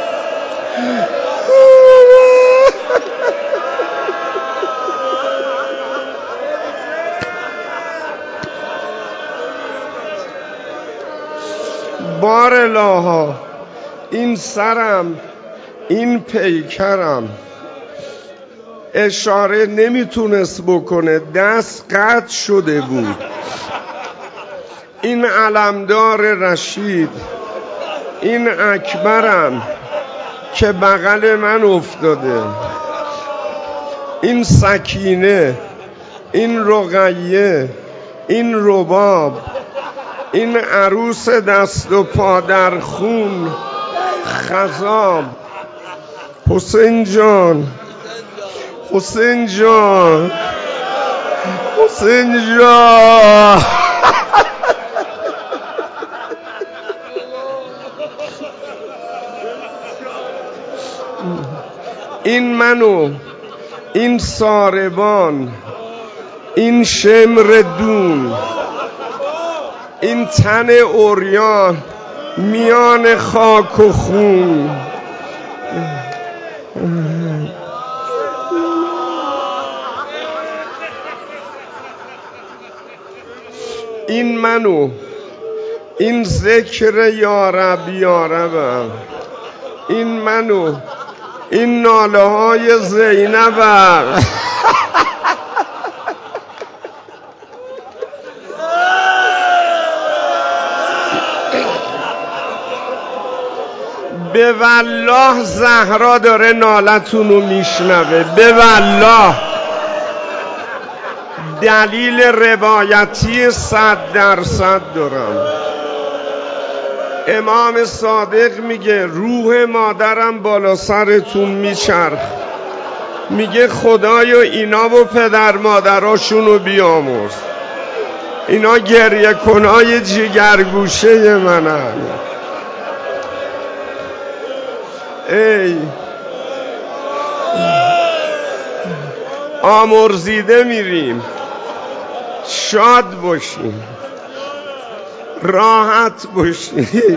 بار الها این سرم، این پیکرم اشاره نمیتونست بکنه، دست قطع شده بود. این علمدار رشید، این اکبرم که بغل من افتاده، این سکینه، این رقیه، این رباب، این عروس دست و پا در خون خضاب. حسین جان، حسین جان، حسین جان. این منو، این ساربان، این شمر دون، این تن عریان میان خاک و خون. این منو، این ذکر یارب یاربم، این منو، این ناله های زینبم. به والله زهرا داره نالتونو میشنوه، به والله دلیل روایتی 100% دارم. امام صادق میگه روح مادرم بالا سرتون میچرخ، میگه خدایا اینا و پدر مادراشونو بیامرز، اینا گریه کنای جگرگوشه منن. ای آمرزیده میریم، شاد باشیم، راحت باشیم.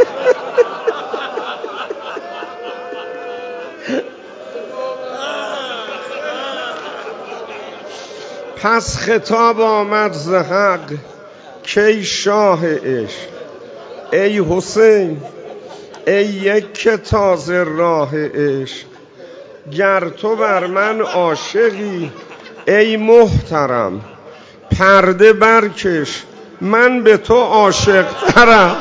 پس خطاب آمد ز حق کی شاه عشق، ای حسین ای یک تازه راه عشق، گر تو بر من عاشقی ای محترم، پرده برکش من به تو عاشق ترم.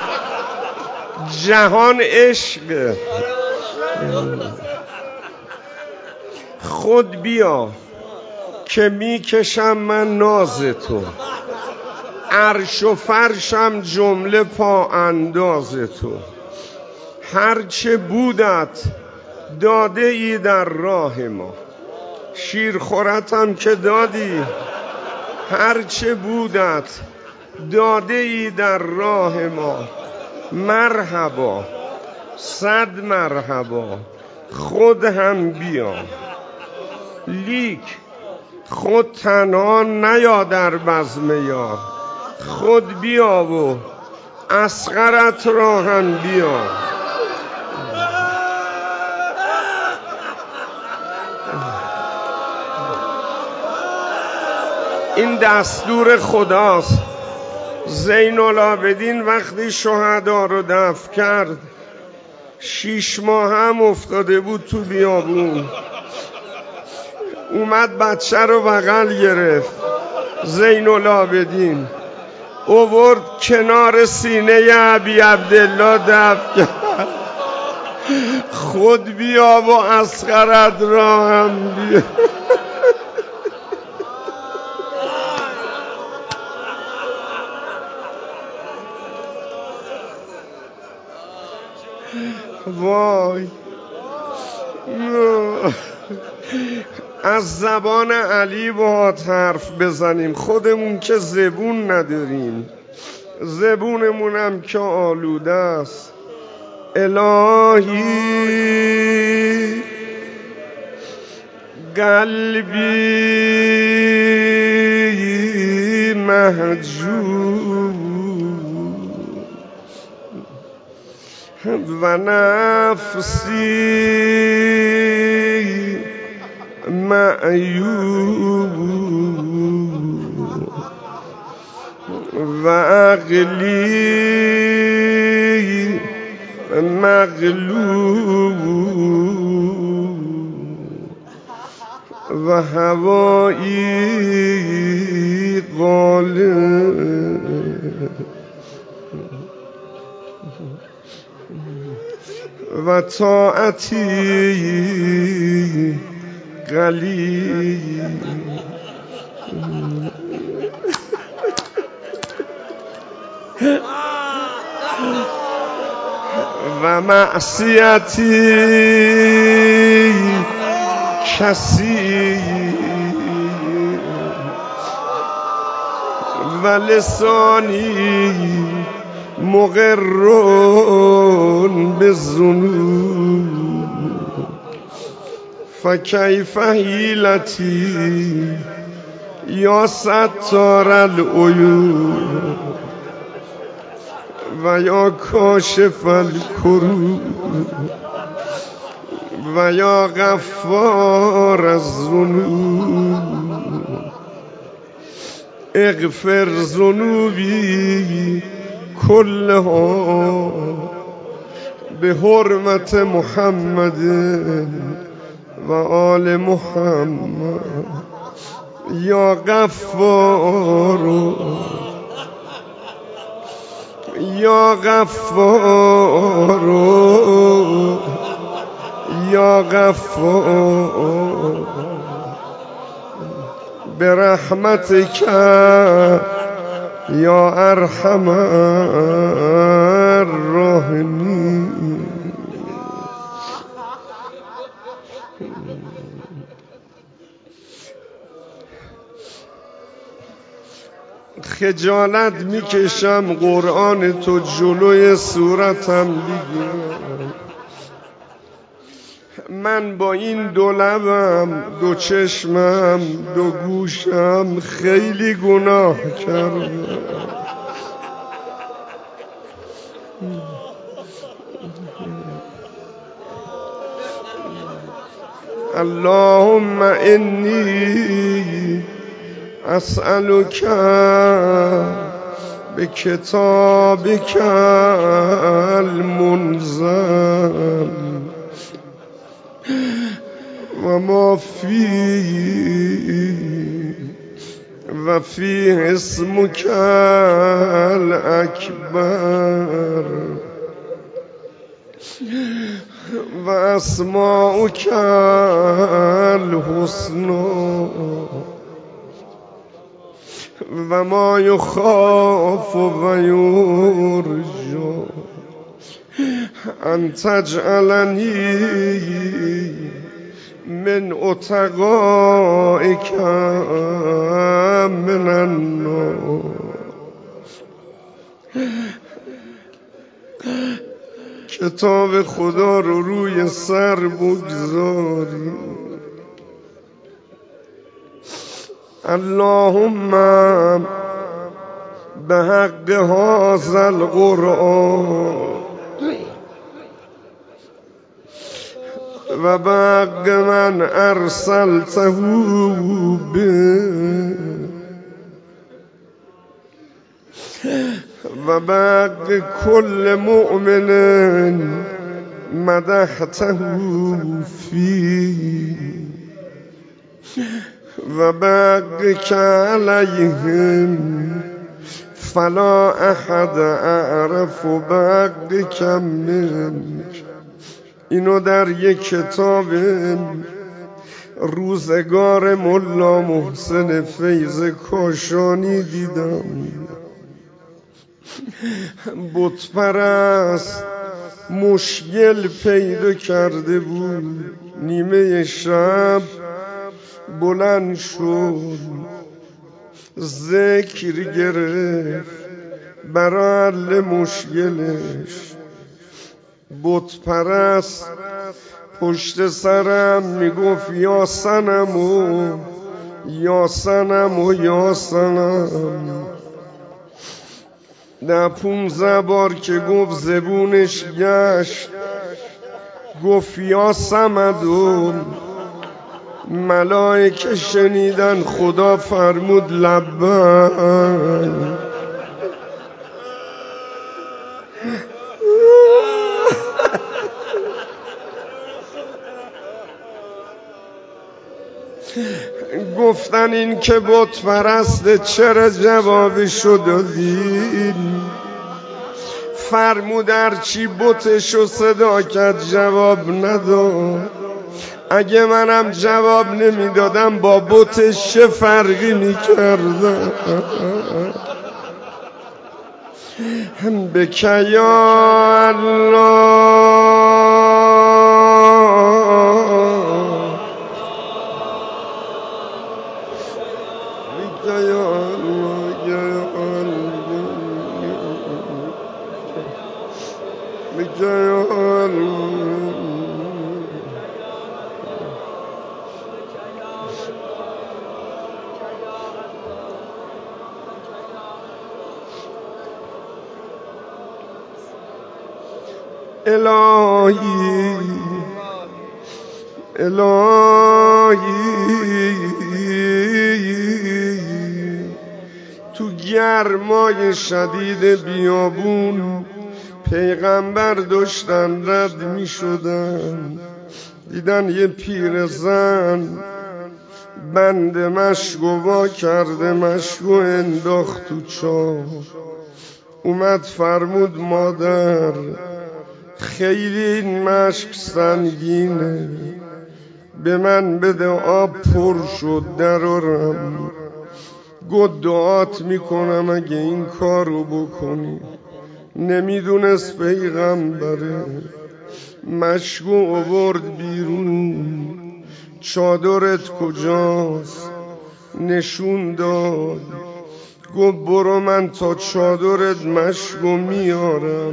جهان عشق، خود بیا که میکشم من ناز تو، عرش و فرشم جمله پا انداز تو. هرچه بودت داده ای در راه ما، شیرخورتم که دادی. هرچه بودت داده ای در راه ما، مرحبا 100 مرحبا خود هم بیا. لیک خود تنها نیا در بزم یار، خود بیا و اصغرت را هم بیا. این دستور خداست. زین العابدین وقتی شهدا رو دفن کرد 6 ماه هم افتاده بود تو بیابون، اومد بچه رو بغل گرفت، زین العابدین اوورد کنار سینه ابی عبدالله دفن کرد. خود بیا و اصغرت را هم بیا. وای از زبان علی باهات حرف بزنیم، خودمون که زبون نداریم، زبونمونم که آلوده است. الهی قلبی محجوب و نفسی معیوب و عقلی مغلوب و هوایی غالب و طاعتی قلیل و معصیتی کثیر و لسانی مقر بالذنوب فکیف حیلتی یا ستار العیوب و یا کاشف الکروب و یا غفار الذنوب اغفر ذنوبی كلها بحرمت محمد و آل محمد یا غفار یا غفار یا غفار برحمتک یا ارحم الراحمین. خجالت میکشم قرآن تو جلوی صورتم بگیرم، من با این دو لبم، دو چشمم، دو گوشم خیلی گناه کردم. اللهم انی اسألک بکتابک المنزل و ما فیه و فیه اسمک الاکبر و اسماؤک الحسنی و ما یخاف و یرجا ان تجعلنی من اتقائک من النار. کتاب خدا رو روی سر بگذاری. اللهم به حق هذا القرآن و به حق من ارسلته به و به حق کل مؤمن مدحته فيه و به حقک علیهم فلا احد اعرف به حقک منک. اینو در یک کتاب روزگار ملا محسن فیض کاشانی دیدم. بت پرست مشکل پیدا کرده بود، نیمه شب بلند شد ذکر گرفت برای حل مشکلش. بت پرست پشت سرم میگفت یا صنمو یا صنمو یا صنم. ده 15 بار که گفت زبونش گشت گفت یا صمدو. ملائکه شنیدن خدا فرمود لبیک. گفتن این که بت پرسته چرا جوابشو دادین؟ فرمود هرچی بتشو صدا کرد جواب نداد. اگه منم جواب نمیدادم با بتش چه فرقی میکردم؟ بکه یا الله الهی تو گرمای شدید بیابون پیغمبر داشتن رد می شدن. دیدن یه پیرزن بند مشکو وا کرده مشکو انداخت تو چاه. اومد فرمود مادر خیلی این مشک سنگینه، به من بده آب پر شد درارم. گفت دعات میکنم اگه این کارو بکنی. نمیدونست پیغمبره. مشکو آورد بیرون. چادرت کجاست؟ نشون داد. گفت برو من تا چادرت مشکو میارم.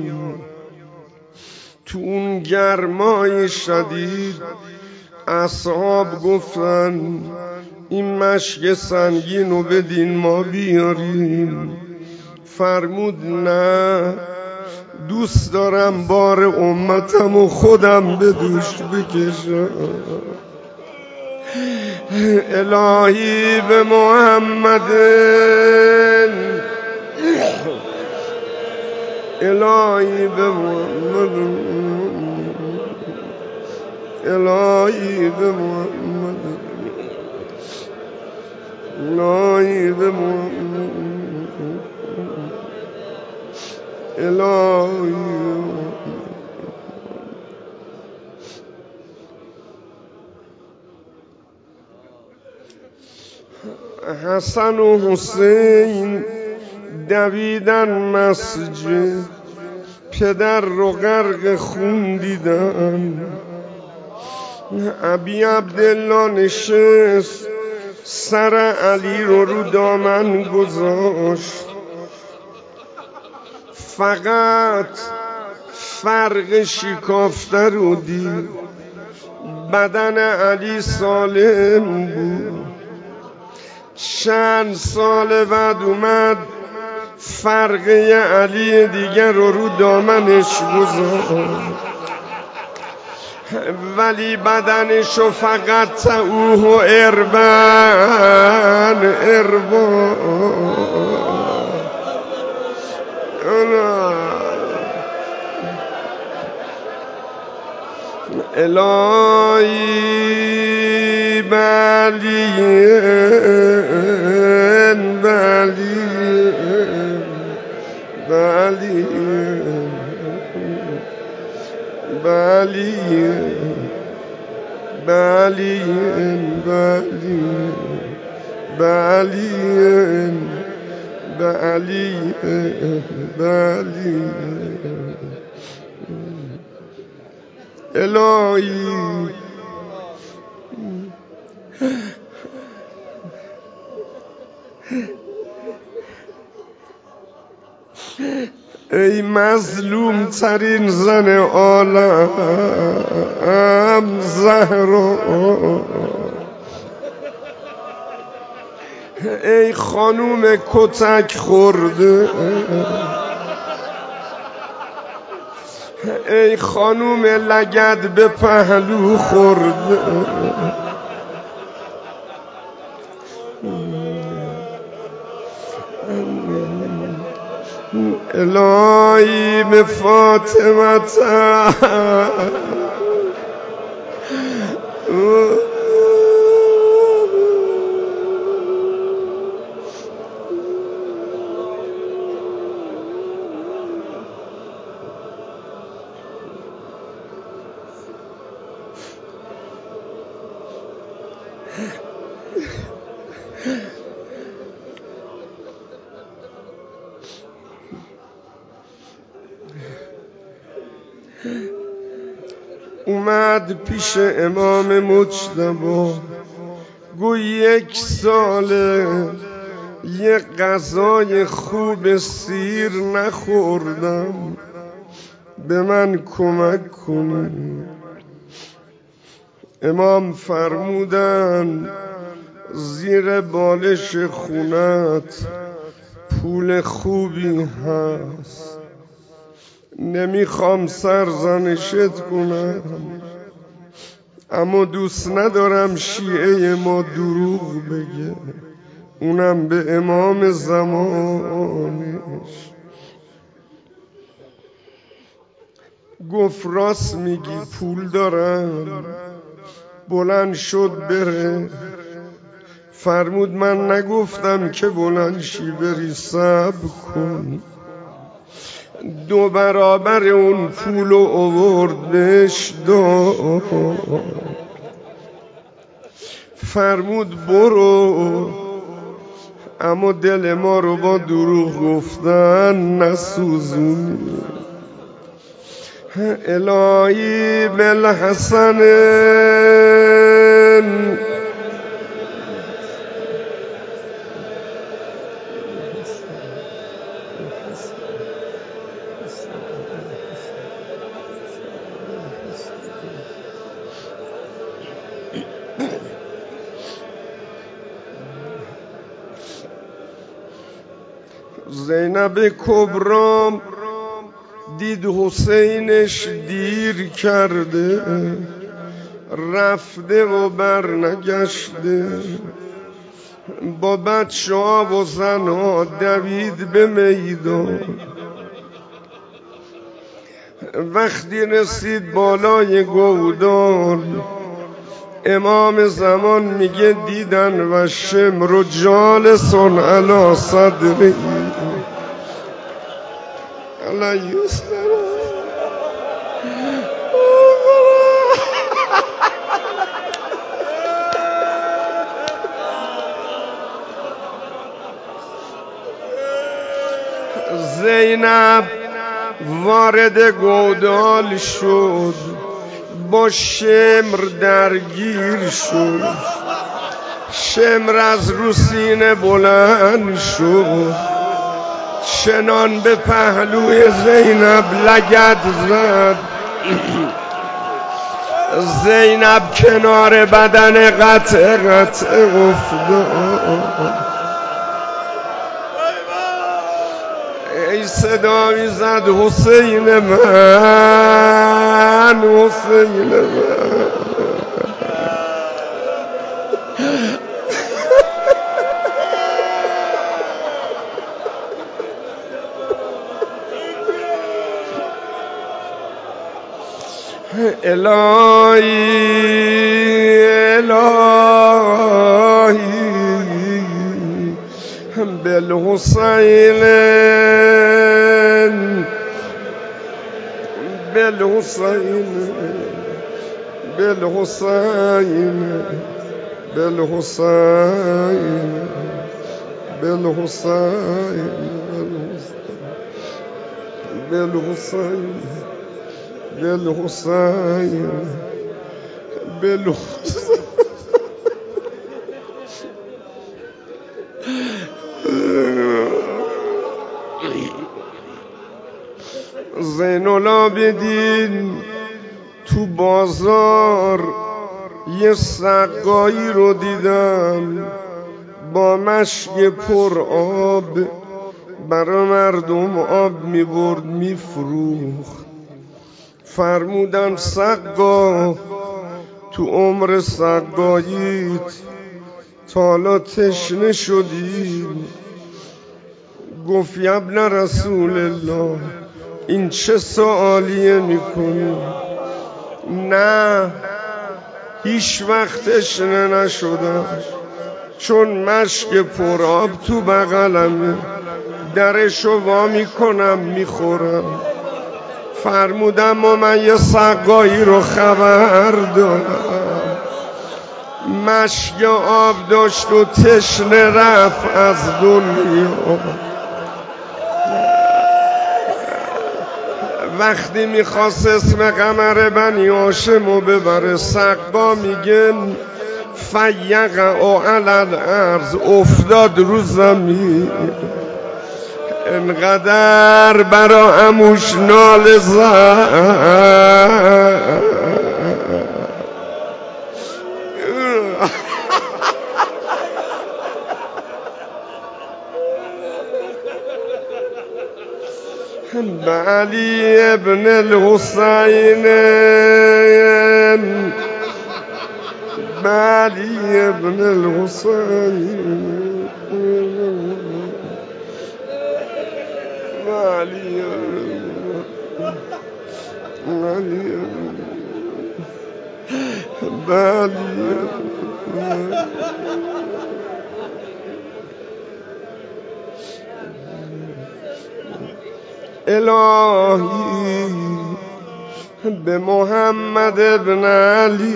تو اون گرمای شدید اصحاب گفتن این مشک سنگین رو بدین ما بیاریم. فرمود نه، دوست دارم بار امتم و خودم به دوش بکشم. الهی به محمد، الهی به محمد، الهی به محمد، الهی به محمد، الهی. حسن و حسین دویدن مسجد، پدر رو غرق خون دیدن. ابی عبدالله نشست سر علی رو دامن گذاشت. فقط فرق شکافته رو دید. بدن علی سالم بود. چند سال بعد اومد فرقه علی دیگر رو دامنش گذاشت، ولی بدنشو فقط تعوه و اربن الهی بلین بلین بلین بلین بلین بلین بلین بلین الهی ای مظلوم ترین زن عالم زهرا، ای خانوم کتک خورده، ای خانوم لگد به پهلو خورده، الهی به فاطمت اومد پیش امام مجتبی، گوی 1 ساله یه غذای خوب سیر نخوردم، به من کمک کنی. امام فرمودن زیر بالش خونت پول خوبی هست، نمیخوام سرزنشت کنم، اما دوست ندارم شیعه ما دروغ بگه، اونم به امام زمانش. گفت راست میگی پول دارم. بلند شد بره. فرمود من نگفتم که بلند شی بری، صبر کن. 2 برابر اون پولو آورد بهش داد. فرمود برو، اما دل ما رو با دروغ گفتن نسوزونی. الهی بالحسن زینب کبرا دید حسینش دیر کرده، رفته و بر نگشته، با بچه ها و زن ها دوید به میدان. وقتی رسید بالای گودال، امام زمان میگه دیدن و شمر جالسون علی صدری علیه السلام. زینب وارد گودال شد، با شمر درگیر شد. شمر از رو سینه بلند شد، چنان به پهلوی زینب لگد زد. زینب کنار بدن قطع افتاد. ای صدا میزد حسین من، حسین من. الهی بالحسین بالحسین بالحسین بالحسین بالحسین بالحسین بالحسین بالحسین زین العابدین تو بازار یه سقایی رو دیدم با مشک پر آب برا مردم آب میبرد میفروخت. فرمودن سقا تو عمر سقاییت تالا تشنه شدی؟ گفت ابن رسول الله این چه سوالیه میکنی؟ نه هیچ وقت تشنه نشدم، چون مشک پرآب تو بغلمه، درشو وا میکنم میخورم. فرمودم و من یه سقایی رو خبر دارم، مشک آب داشت و تشنه رفت از دنیا. وقتی میخواست اسم قمر بنی هاشمو ببره، سقا میگه فیقع علی الارض، افتاد رو زمین. انقدر برا عموش ناله زد به علی ابن الحسین، به علی ابن الحسین، به علی الهی به محمد ابن علی،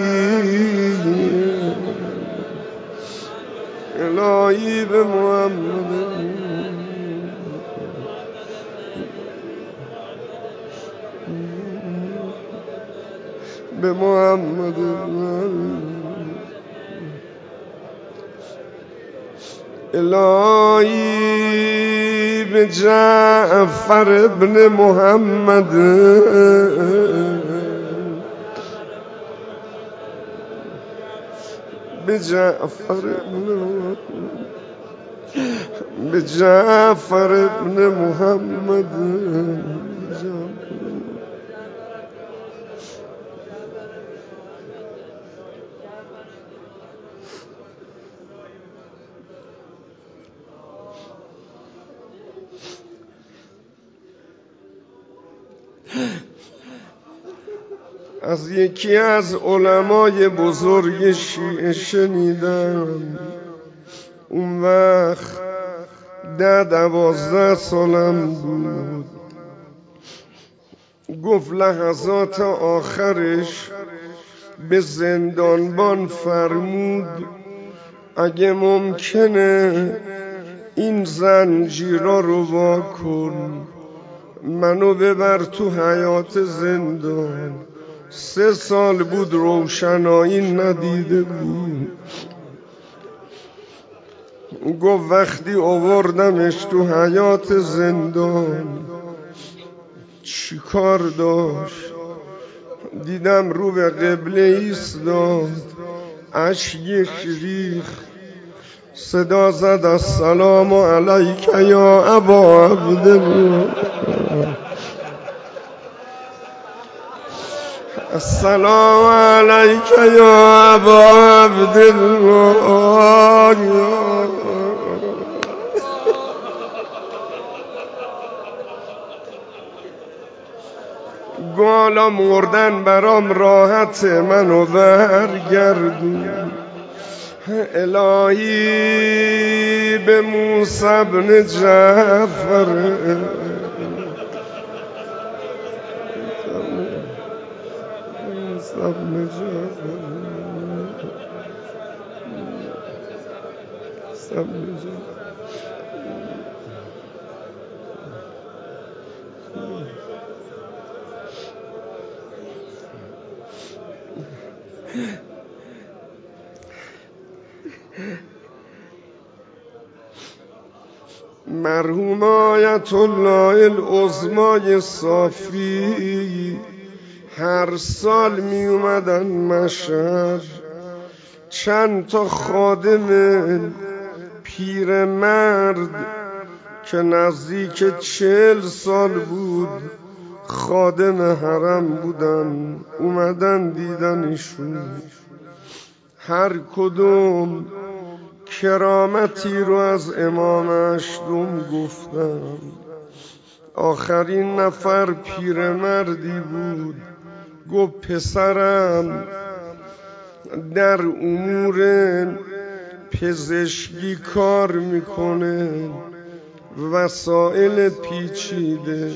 الهی به محمد، به محمد ابن علی، الهی به جعفر ابن محمد، به جعفر ابن محمد. از یکی از علمای بزرگ شیعه شنیدم، اون وقت 12 سالم بود، گفت لحظات آخرش به زندانبان فرمود اگه ممکنه این زنجیرا رو وا کن، منو ببر تو حیات زندان. 3 سال بود روشنایی ندیده بود. گفت وقتی آوردمش تو حیات زندان چی کار داشت؟ دیدم رو به قبله ایستاد، اشک ریخت، صدا زد السلام علیک یا ابا عبدالله، السلام علیک یا ابا عبدالله. گالا مردن برام راحت، منو برگردون. الهی به موسی بن جعفر، مرحوم آیت الله العظمای صافی هر سال می اومدن مشهد، چند تا خادم پیرمرد که نزدیک 40 سال بود خادم حرم بودن، اومدن دیدنشون. هر کدوم کرامتی رو از امام اشدم گفتن. آخرین نفر پیرمردی بود، گفت پسرم در امور پزشکی کار میکنه، وسایل پیچیده.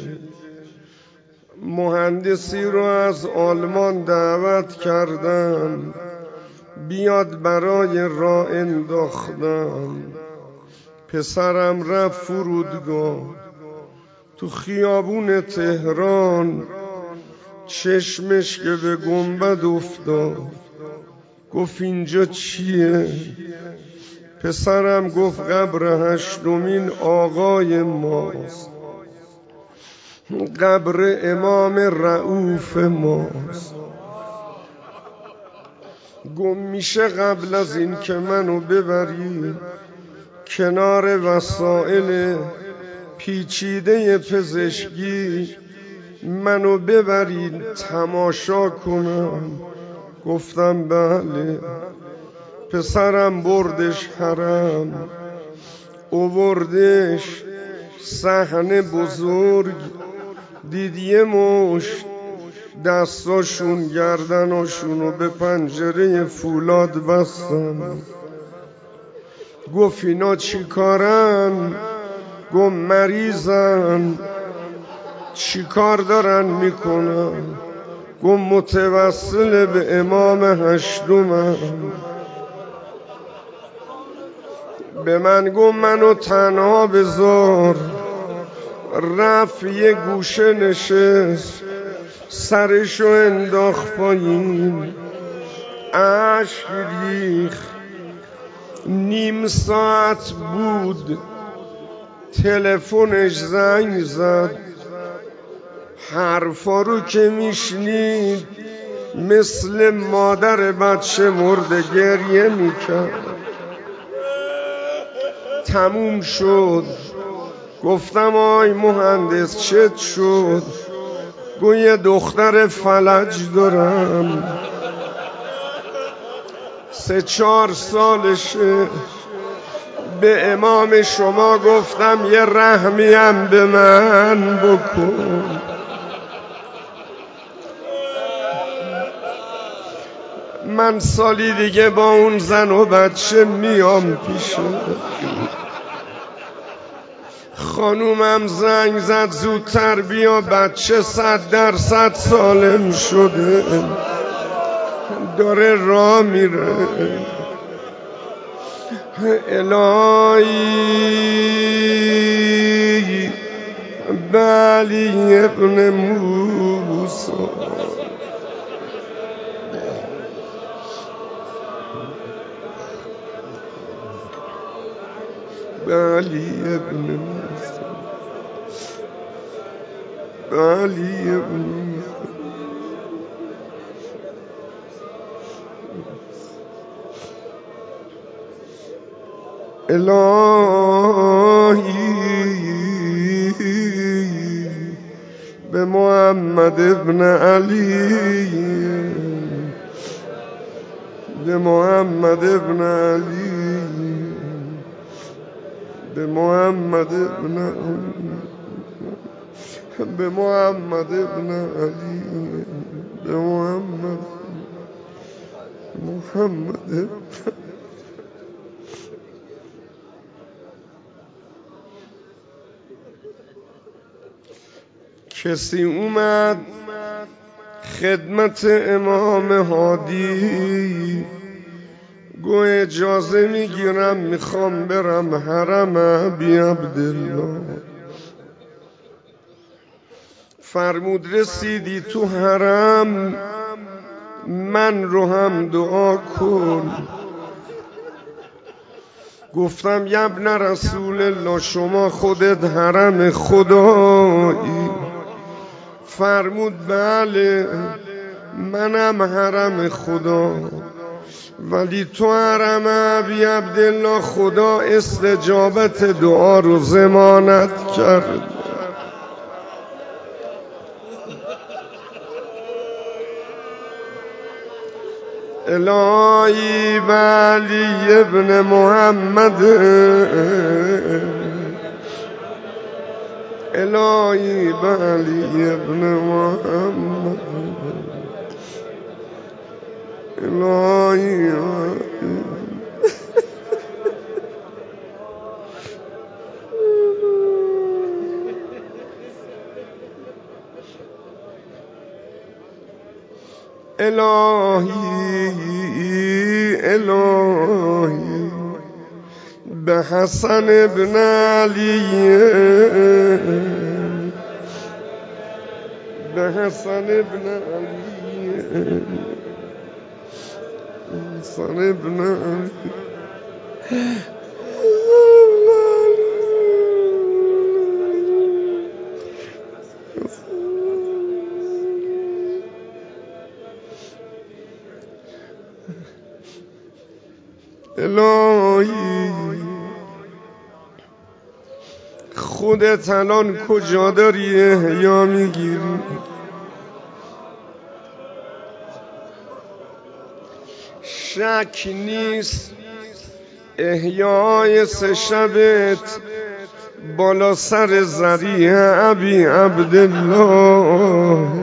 مهندسی رو از آلمان دعوت کردم بیاد برای راه انداختن. پسرم رفت فرودگاه تو خیابون تهران، چشمش که به گنبد افتاد، گفت اینجا چیه؟ پسرم گفت قبر هشتمین آقای ماست، قبر امام رؤوف ماست. گم میشه قبل از این که منو ببری کنار وسایل پیچیده پزشکی، منو ببرید تماشا کنم. گفتم بله. پسرم بردش حرم، اووردش صحن بزرگ، دید یه مشت دستاشون گردناشونو به پنجره فولاد بستن. گفت اینا چی کارن؟ گفت مریضن. چی کار دارن میکنن؟ گفت متوسل به امام هشتمم. به من گفت منو تنها بذار. رفت یه گوشه نشست، سرشو انداخت پایین، اشک ریخت. نیم ساعت بود تلفنش زنگ زد، حرفا رو که میشنید مثل مادر بچه مرده گریه میکرد. تموم شد. گفتم آی مهندس چت شد؟ گوی یه دختر فلج دارم 3-4 سالشه. به امام شما گفتم یه رحمیم به من بکن. من سالی دیگه با اون زن و بچه میام پیشه. خانومم زنگ زد زودتر بیا، بچه 100% سالم شده، داره راه میره. الهی بلی ابن موسی، بلی ابن موسی، بلی ابن موسی. الهی به محمد ابن علی، به محمد ابن علی، به محمد ابن علی، به محمد ابن علی، به محمد کسی اومد خدمت امام هادی، گو اجازه میگیرم میخوام برم حرم ابی عبدالله. فرمود رسیدی تو حرم من رو هم دعا کن. گفتم یبن رسول الله شما خودت حرم خدایی؟ فرمود بله منم حرم خدا، ولی تو حرم ابی عبدالله خدا استجابت دعا رو ضمانت کرد. الهی علی ابن محمد، الهی علی ابن محمد، الهی الهی به حسن ابن علی، به حسن ابن علی، حسن ابن علی. الهی خودت الان کجا داری احیا میگیری؟ شک نیست احیای سه شبت بالا سر ذریع ابی عبدالله،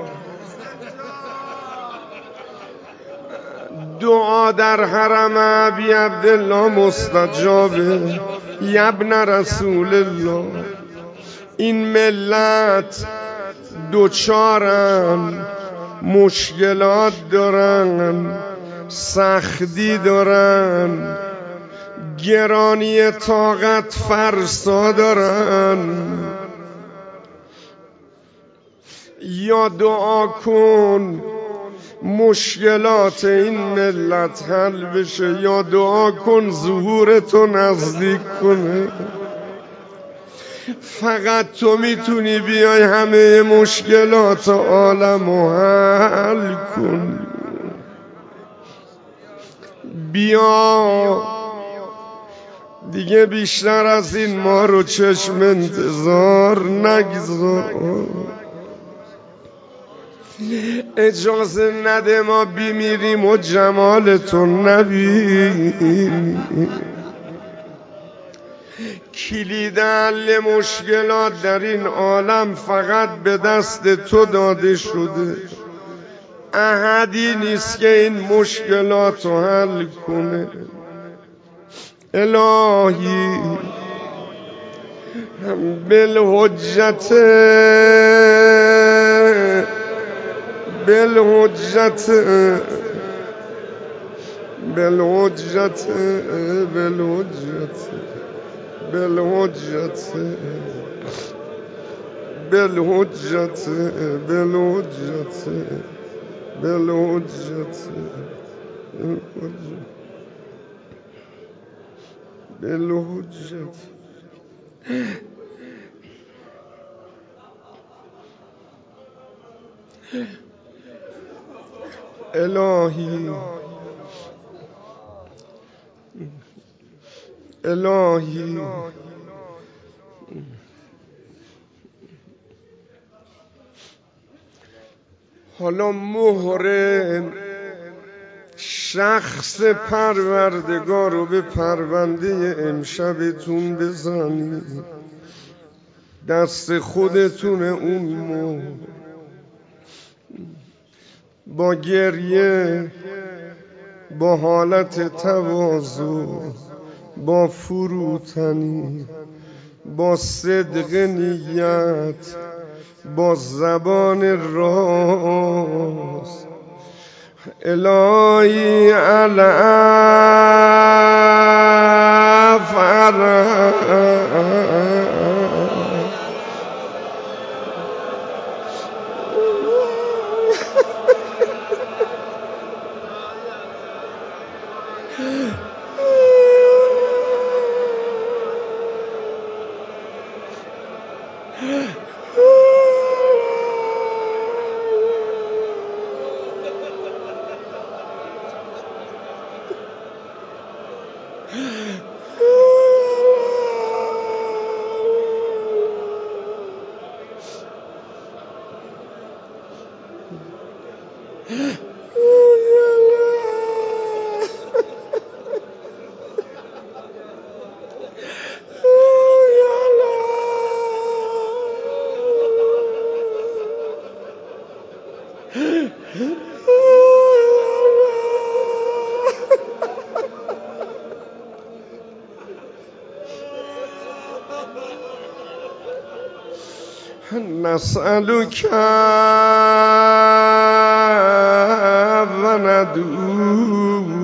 دعا در حرم ابی عبدالله مستجابه. یبن رسول الله این ملت دوچارن، مشکلات دارن، سختی دارن، گرانی طاقت فرسا دارن. یا دعا کن مشکلات این ملت حل بشه، یا دعا کن ظهورتو نزدیک کنه. فقط تو میتونی بیای همه مشکلات عالمو حل کن. بیا دیگه بیشتر از این ما رو چشم انتظار نگذار، اجازه نده ما بیمیریم و جمالتو نبینیم. کلید حل مشکلات در این عالم فقط به دست تو داده شده، احدی نیست که این مشکلات رو حل کنه. الهی بالحجت بالحجت بالحجت بالحجت بالحجت بالحجت بالحجت بالحجت بالحجت الهی الهی حالا مهر شخص پروردگار رو به پرونده امشبتون بزنید، دست خودتون اون مهر. با گریه، با حالت تواضع، با فروتنی، با صدق نیت، با زبان راست، الهی نسألك وندعو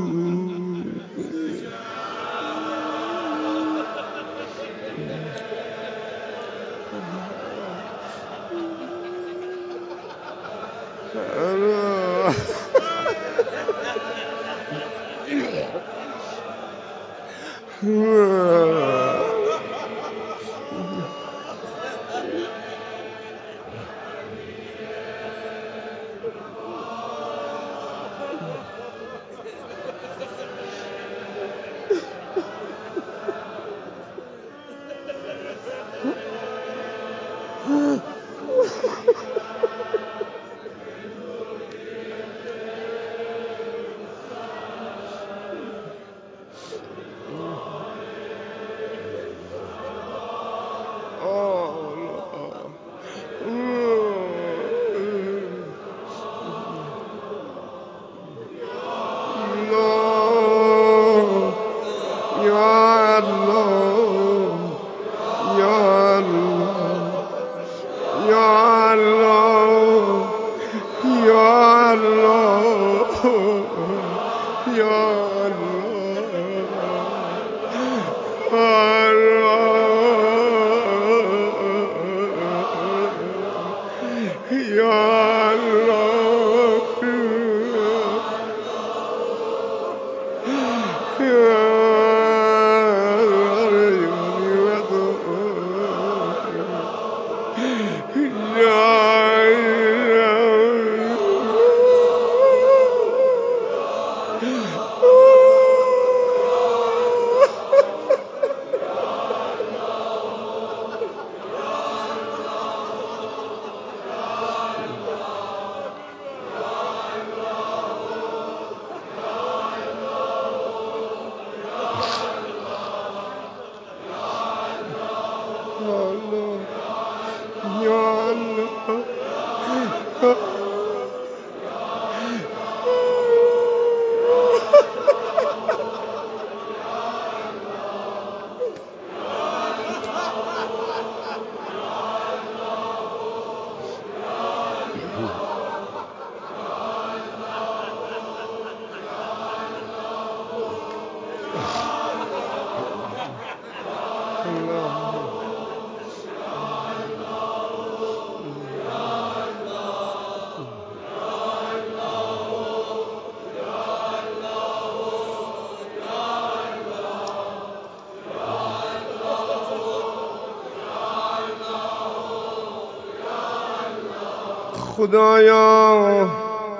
خدایا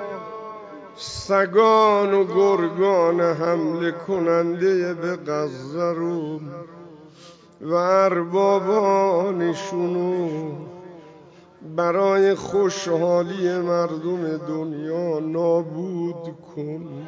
سگان و گرگان حمله کننده به غزه رو و اربابانشونو برای خوشحالی مردم دنیا نابود کن.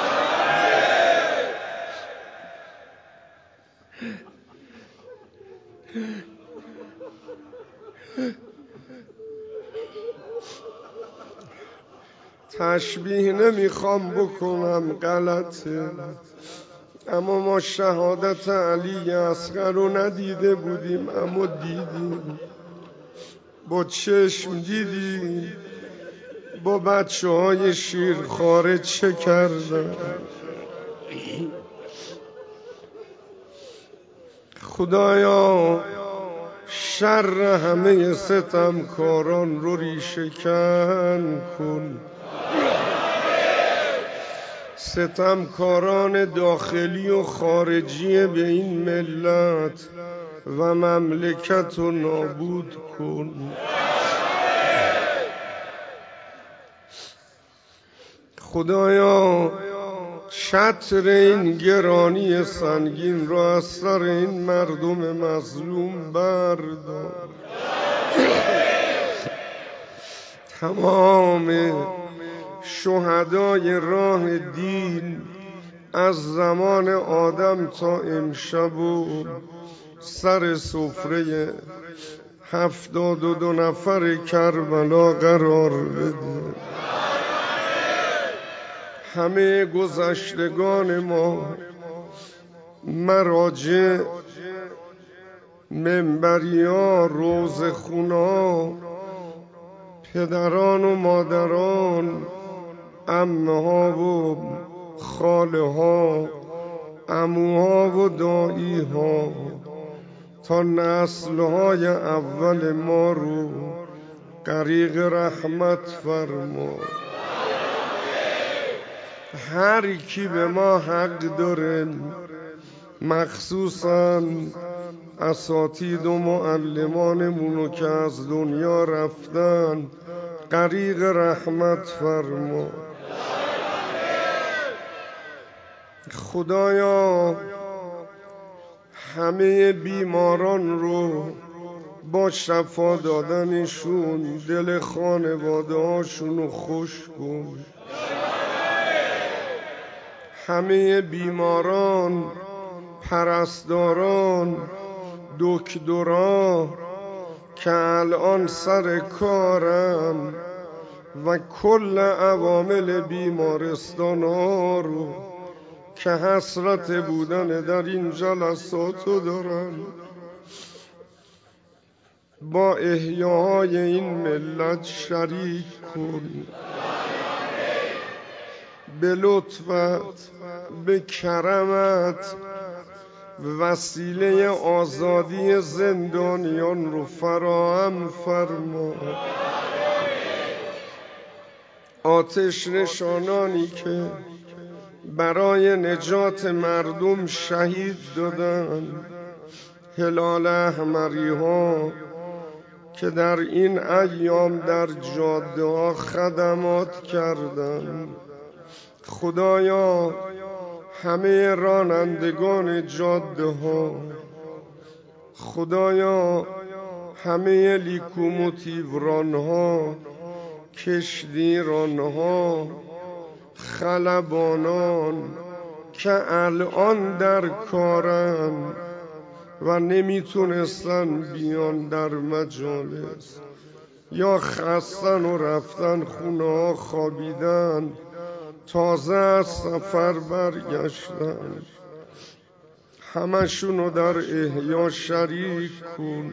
تشبیه نمیخوام بکنم، غلطه، اما ما شهادت علی اصغر رو ندیده بودیم، اما دیدیم، با چشم دیدیم با بچه های شیرخواره چه کردن. خدایا شر همه ستمکاران رو ریشه کن کن، ستمکاران داخلی و خارجی به این ملت، و مملکت رو نابود کن. خدایا چتر این گرانی سنگین را از سر این مردم مظلوم بردار. تمام شهدای راه دین از زمان آدم تا امشب و سر سفره 72 نفر کربلا قرار بده. همه گذشتگان ما، مراجع، منبریا، روزخونا، پدران و مادران، عمه‌ها و خاله‌ها، عموها و دایی‌ها، تا نسل‌های اول ما رو غریق رحمت فرما. هر کی به ما حق داره، مخصوصاً اساتید و معلمانمونو که از دنیا رفتن، غریق رحمت فرما. خدایا همه بیماران رو با شفا دادنشون دل خانواده هاشونو خوش کن. همه بیماران، پرستاران، دکترا که الان سر کارن و کل عوامل بیمارستان ها رو که حسرت بودن در این جلساتو دارن، با احیاهای این ملت شریک کن. به لطفت، به کرمت وسیله آزادی زندانیان رو فراهم فرما. آتش نشانانی که برای نجات مردم شهید دادن، هلال احمری ها که در این ایام در جاده ها خدمات کردن، خدایا همه رانندگان جاده ها، خدایا همه لیکوموتیوران ها، کشتیران ها، خلبانان که الان در کارن و نمیتونستن بیان در مجالس، یا خستن و رفتن خونه ها خوابیدن، تازه از سفر برگشتن، همشونو در احیا شریک کن.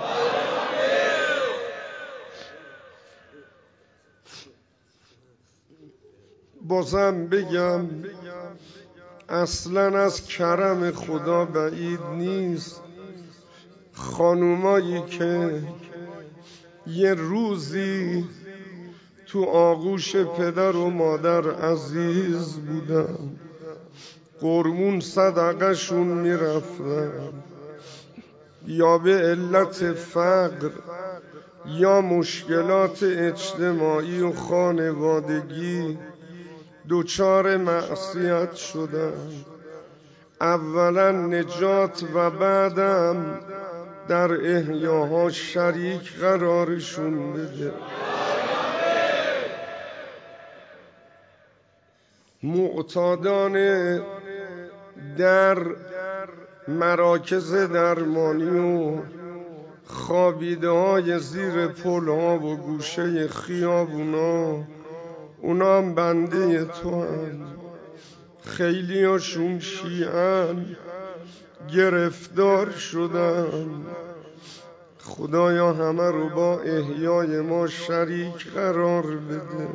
بازم بگم اصلا از کرم خدا بعید نیست خانومایی که یه روزی تو آغوش پدر و مادر عزیز بودن، قربون صدقه شون میرفتن، یا به علت فقر یا مشکلات اجتماعی و خانوادگی دچار معصیت شدن، اولا نجات و بعدم در احیاها شریک قرارشون بده. معتادان در مراکز درمانی و خوابیده های زیر پل ها و گوشه خیابونا، اونا هم بنده تو هن. خیلی هاشون شیعن، گرفتار شدن. خدایا همه رو با احیای ما شریک قرار بده.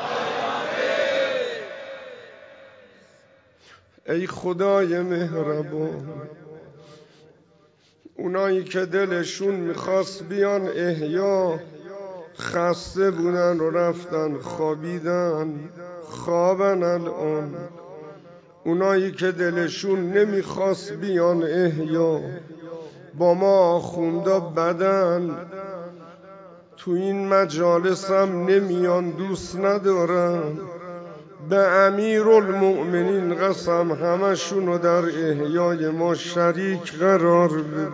ای خدای مهربان، اونایی که دلشون میخواست بیان احیا، خسته بودن و رفتن خوابیدن، خوابن الان. اونایی که دلشون نمیخواست بیان احیا، با ما آخوندا بدن، تو این مجالسم نمیان، دوست ندارم. به امیرالمؤمنین قسم همشونو در احیای ما شریک قرار بده.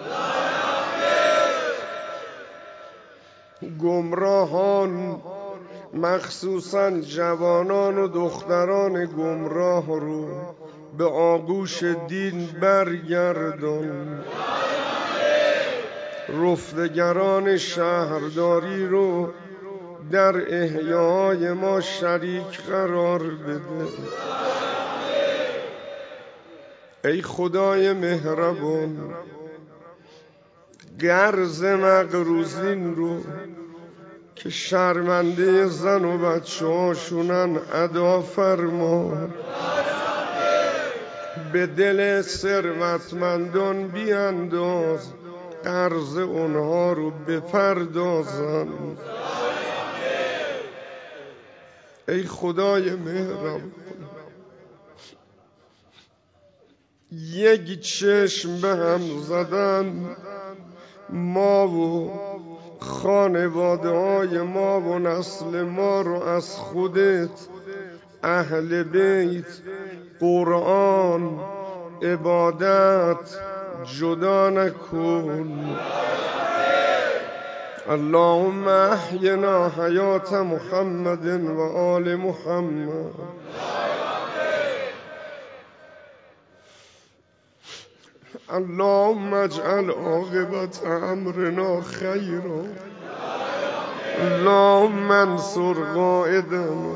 گمراهان مخصوصا جوانان و دختران گمراه رو به آغوش دین برگردان. رفتگران شهرداری رو در احیای ما شریک قرار بده. ای خدای مهربان، قرض مقروضین رو که شرمنده زن و بچه هاشونن ادا فرما. به دل ثروتمندان بیانداز، قرض اونها رو بپردازن. ای خدای مهربان، یک چشم به هم زدن ما و خانواده های ما و نسل ما رو از خودت، اهل بیت، قرآن، عبادت جدا نکن. اللهم احینا حیات محمد و آل محمد. اللهم اجعل عاقبت امرنا خیرا. اللهم انصر قائدنا.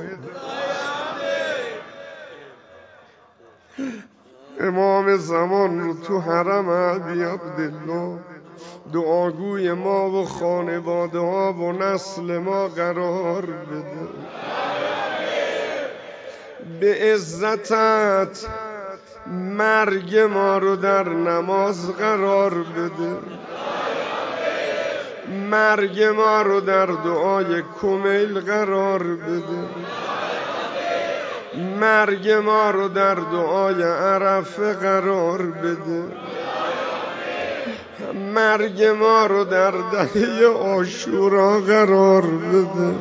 امام زمان رو تو حرم ابی عبدالله دعاگوی ما و خانواده ها و نسل ما قرار بده. به عزتت مرگ ما رو در نماز قرار بده. مرگ ما رو در دعای کمیل قرار بده. مرگ ما رو در دعای عرفه قرار بده. مرگ ما رو در دهه عاشورا قرار بده.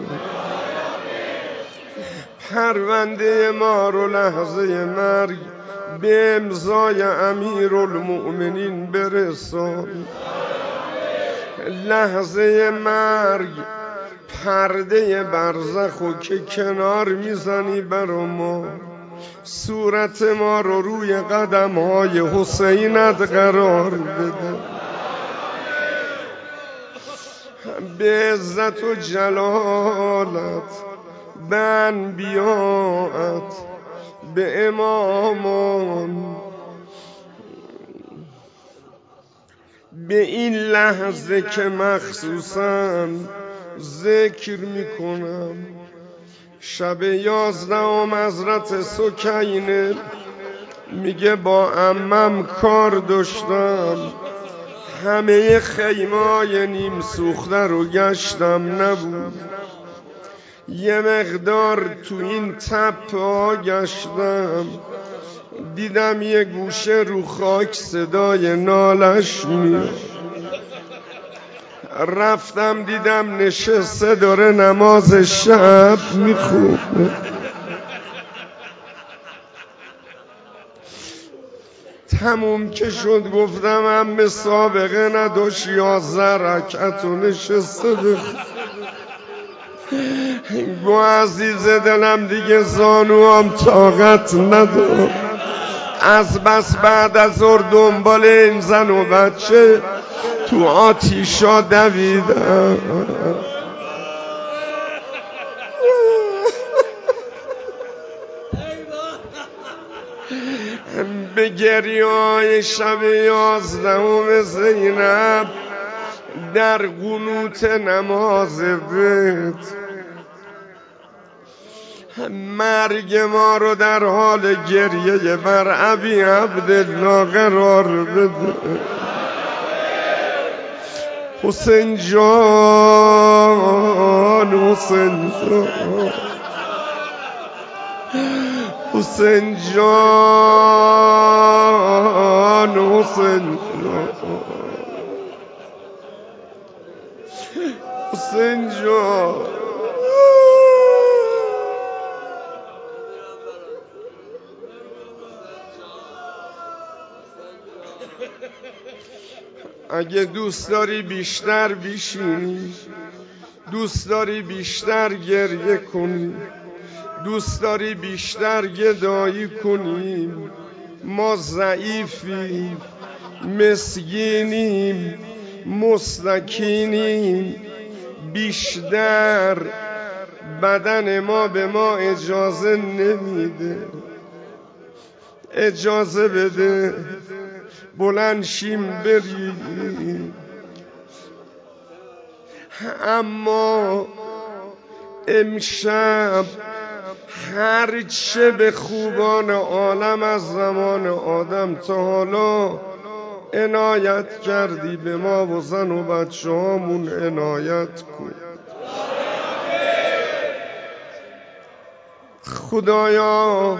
پرونده ما رو لحظه مرگ به امضای امیرالمؤمنین برسان. لحظه مرگ پرده برزخو که کنار میزنی برا ما، صورت ما رو روی قدم های حسینت قرار بده. به عزت و جلالت، به انبیاءت، به امامان، به این لحظه که مخصوصا ذکر میکنم، شب 11 حضرت سکینه میگه با عمم کار داشتم، همه خیمای نیم سوخته رو گشتم نبود. یه مقدار تو این تپه ها گشتم، دیدم یه گوشه رو خاک صدای نالش میاد. رفتم دیدم نشسته داره نماز شب میخونه. تموم که شد گفتم عمه سابقه نداشت 11 رکعت و نشسته بخون. گو عزیز دلم دیگه زانوام طاقت ندارم، از بس بعد از ظهر دنبال این زن و بچه تو آتیشا دویدم. به گریه‌های شب 11 زینب در قنوت نماز بیت، مرگ ما رو در حال گریه بر ابی عبدالله قرار بده. حسین جان، حسین جان، حسین جان، حسین جان. حسین جان اگه دوست داری بیشتر بشینی، دوست داری بیشتر گریه کنی، دوست داری بیشتر گدایی کنیم، ما ضعیفیم، مسکینیم، مستکینیم، بیشتر بدن ما به ما اجازه نمیده. اجازه بده بلند شیم بریم. اما امشب هرچه به خوبان عالم از زمان آدم تا حالا عنایت کردی به ما و زن و بچه هامون عنایت کن. خدایا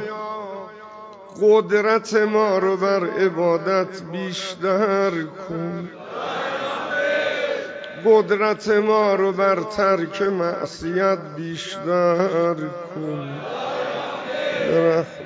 قدرت ما رو بر عبادت بیشتر کن، قدرت ما رو بر ترک معصیت بیشتر کن.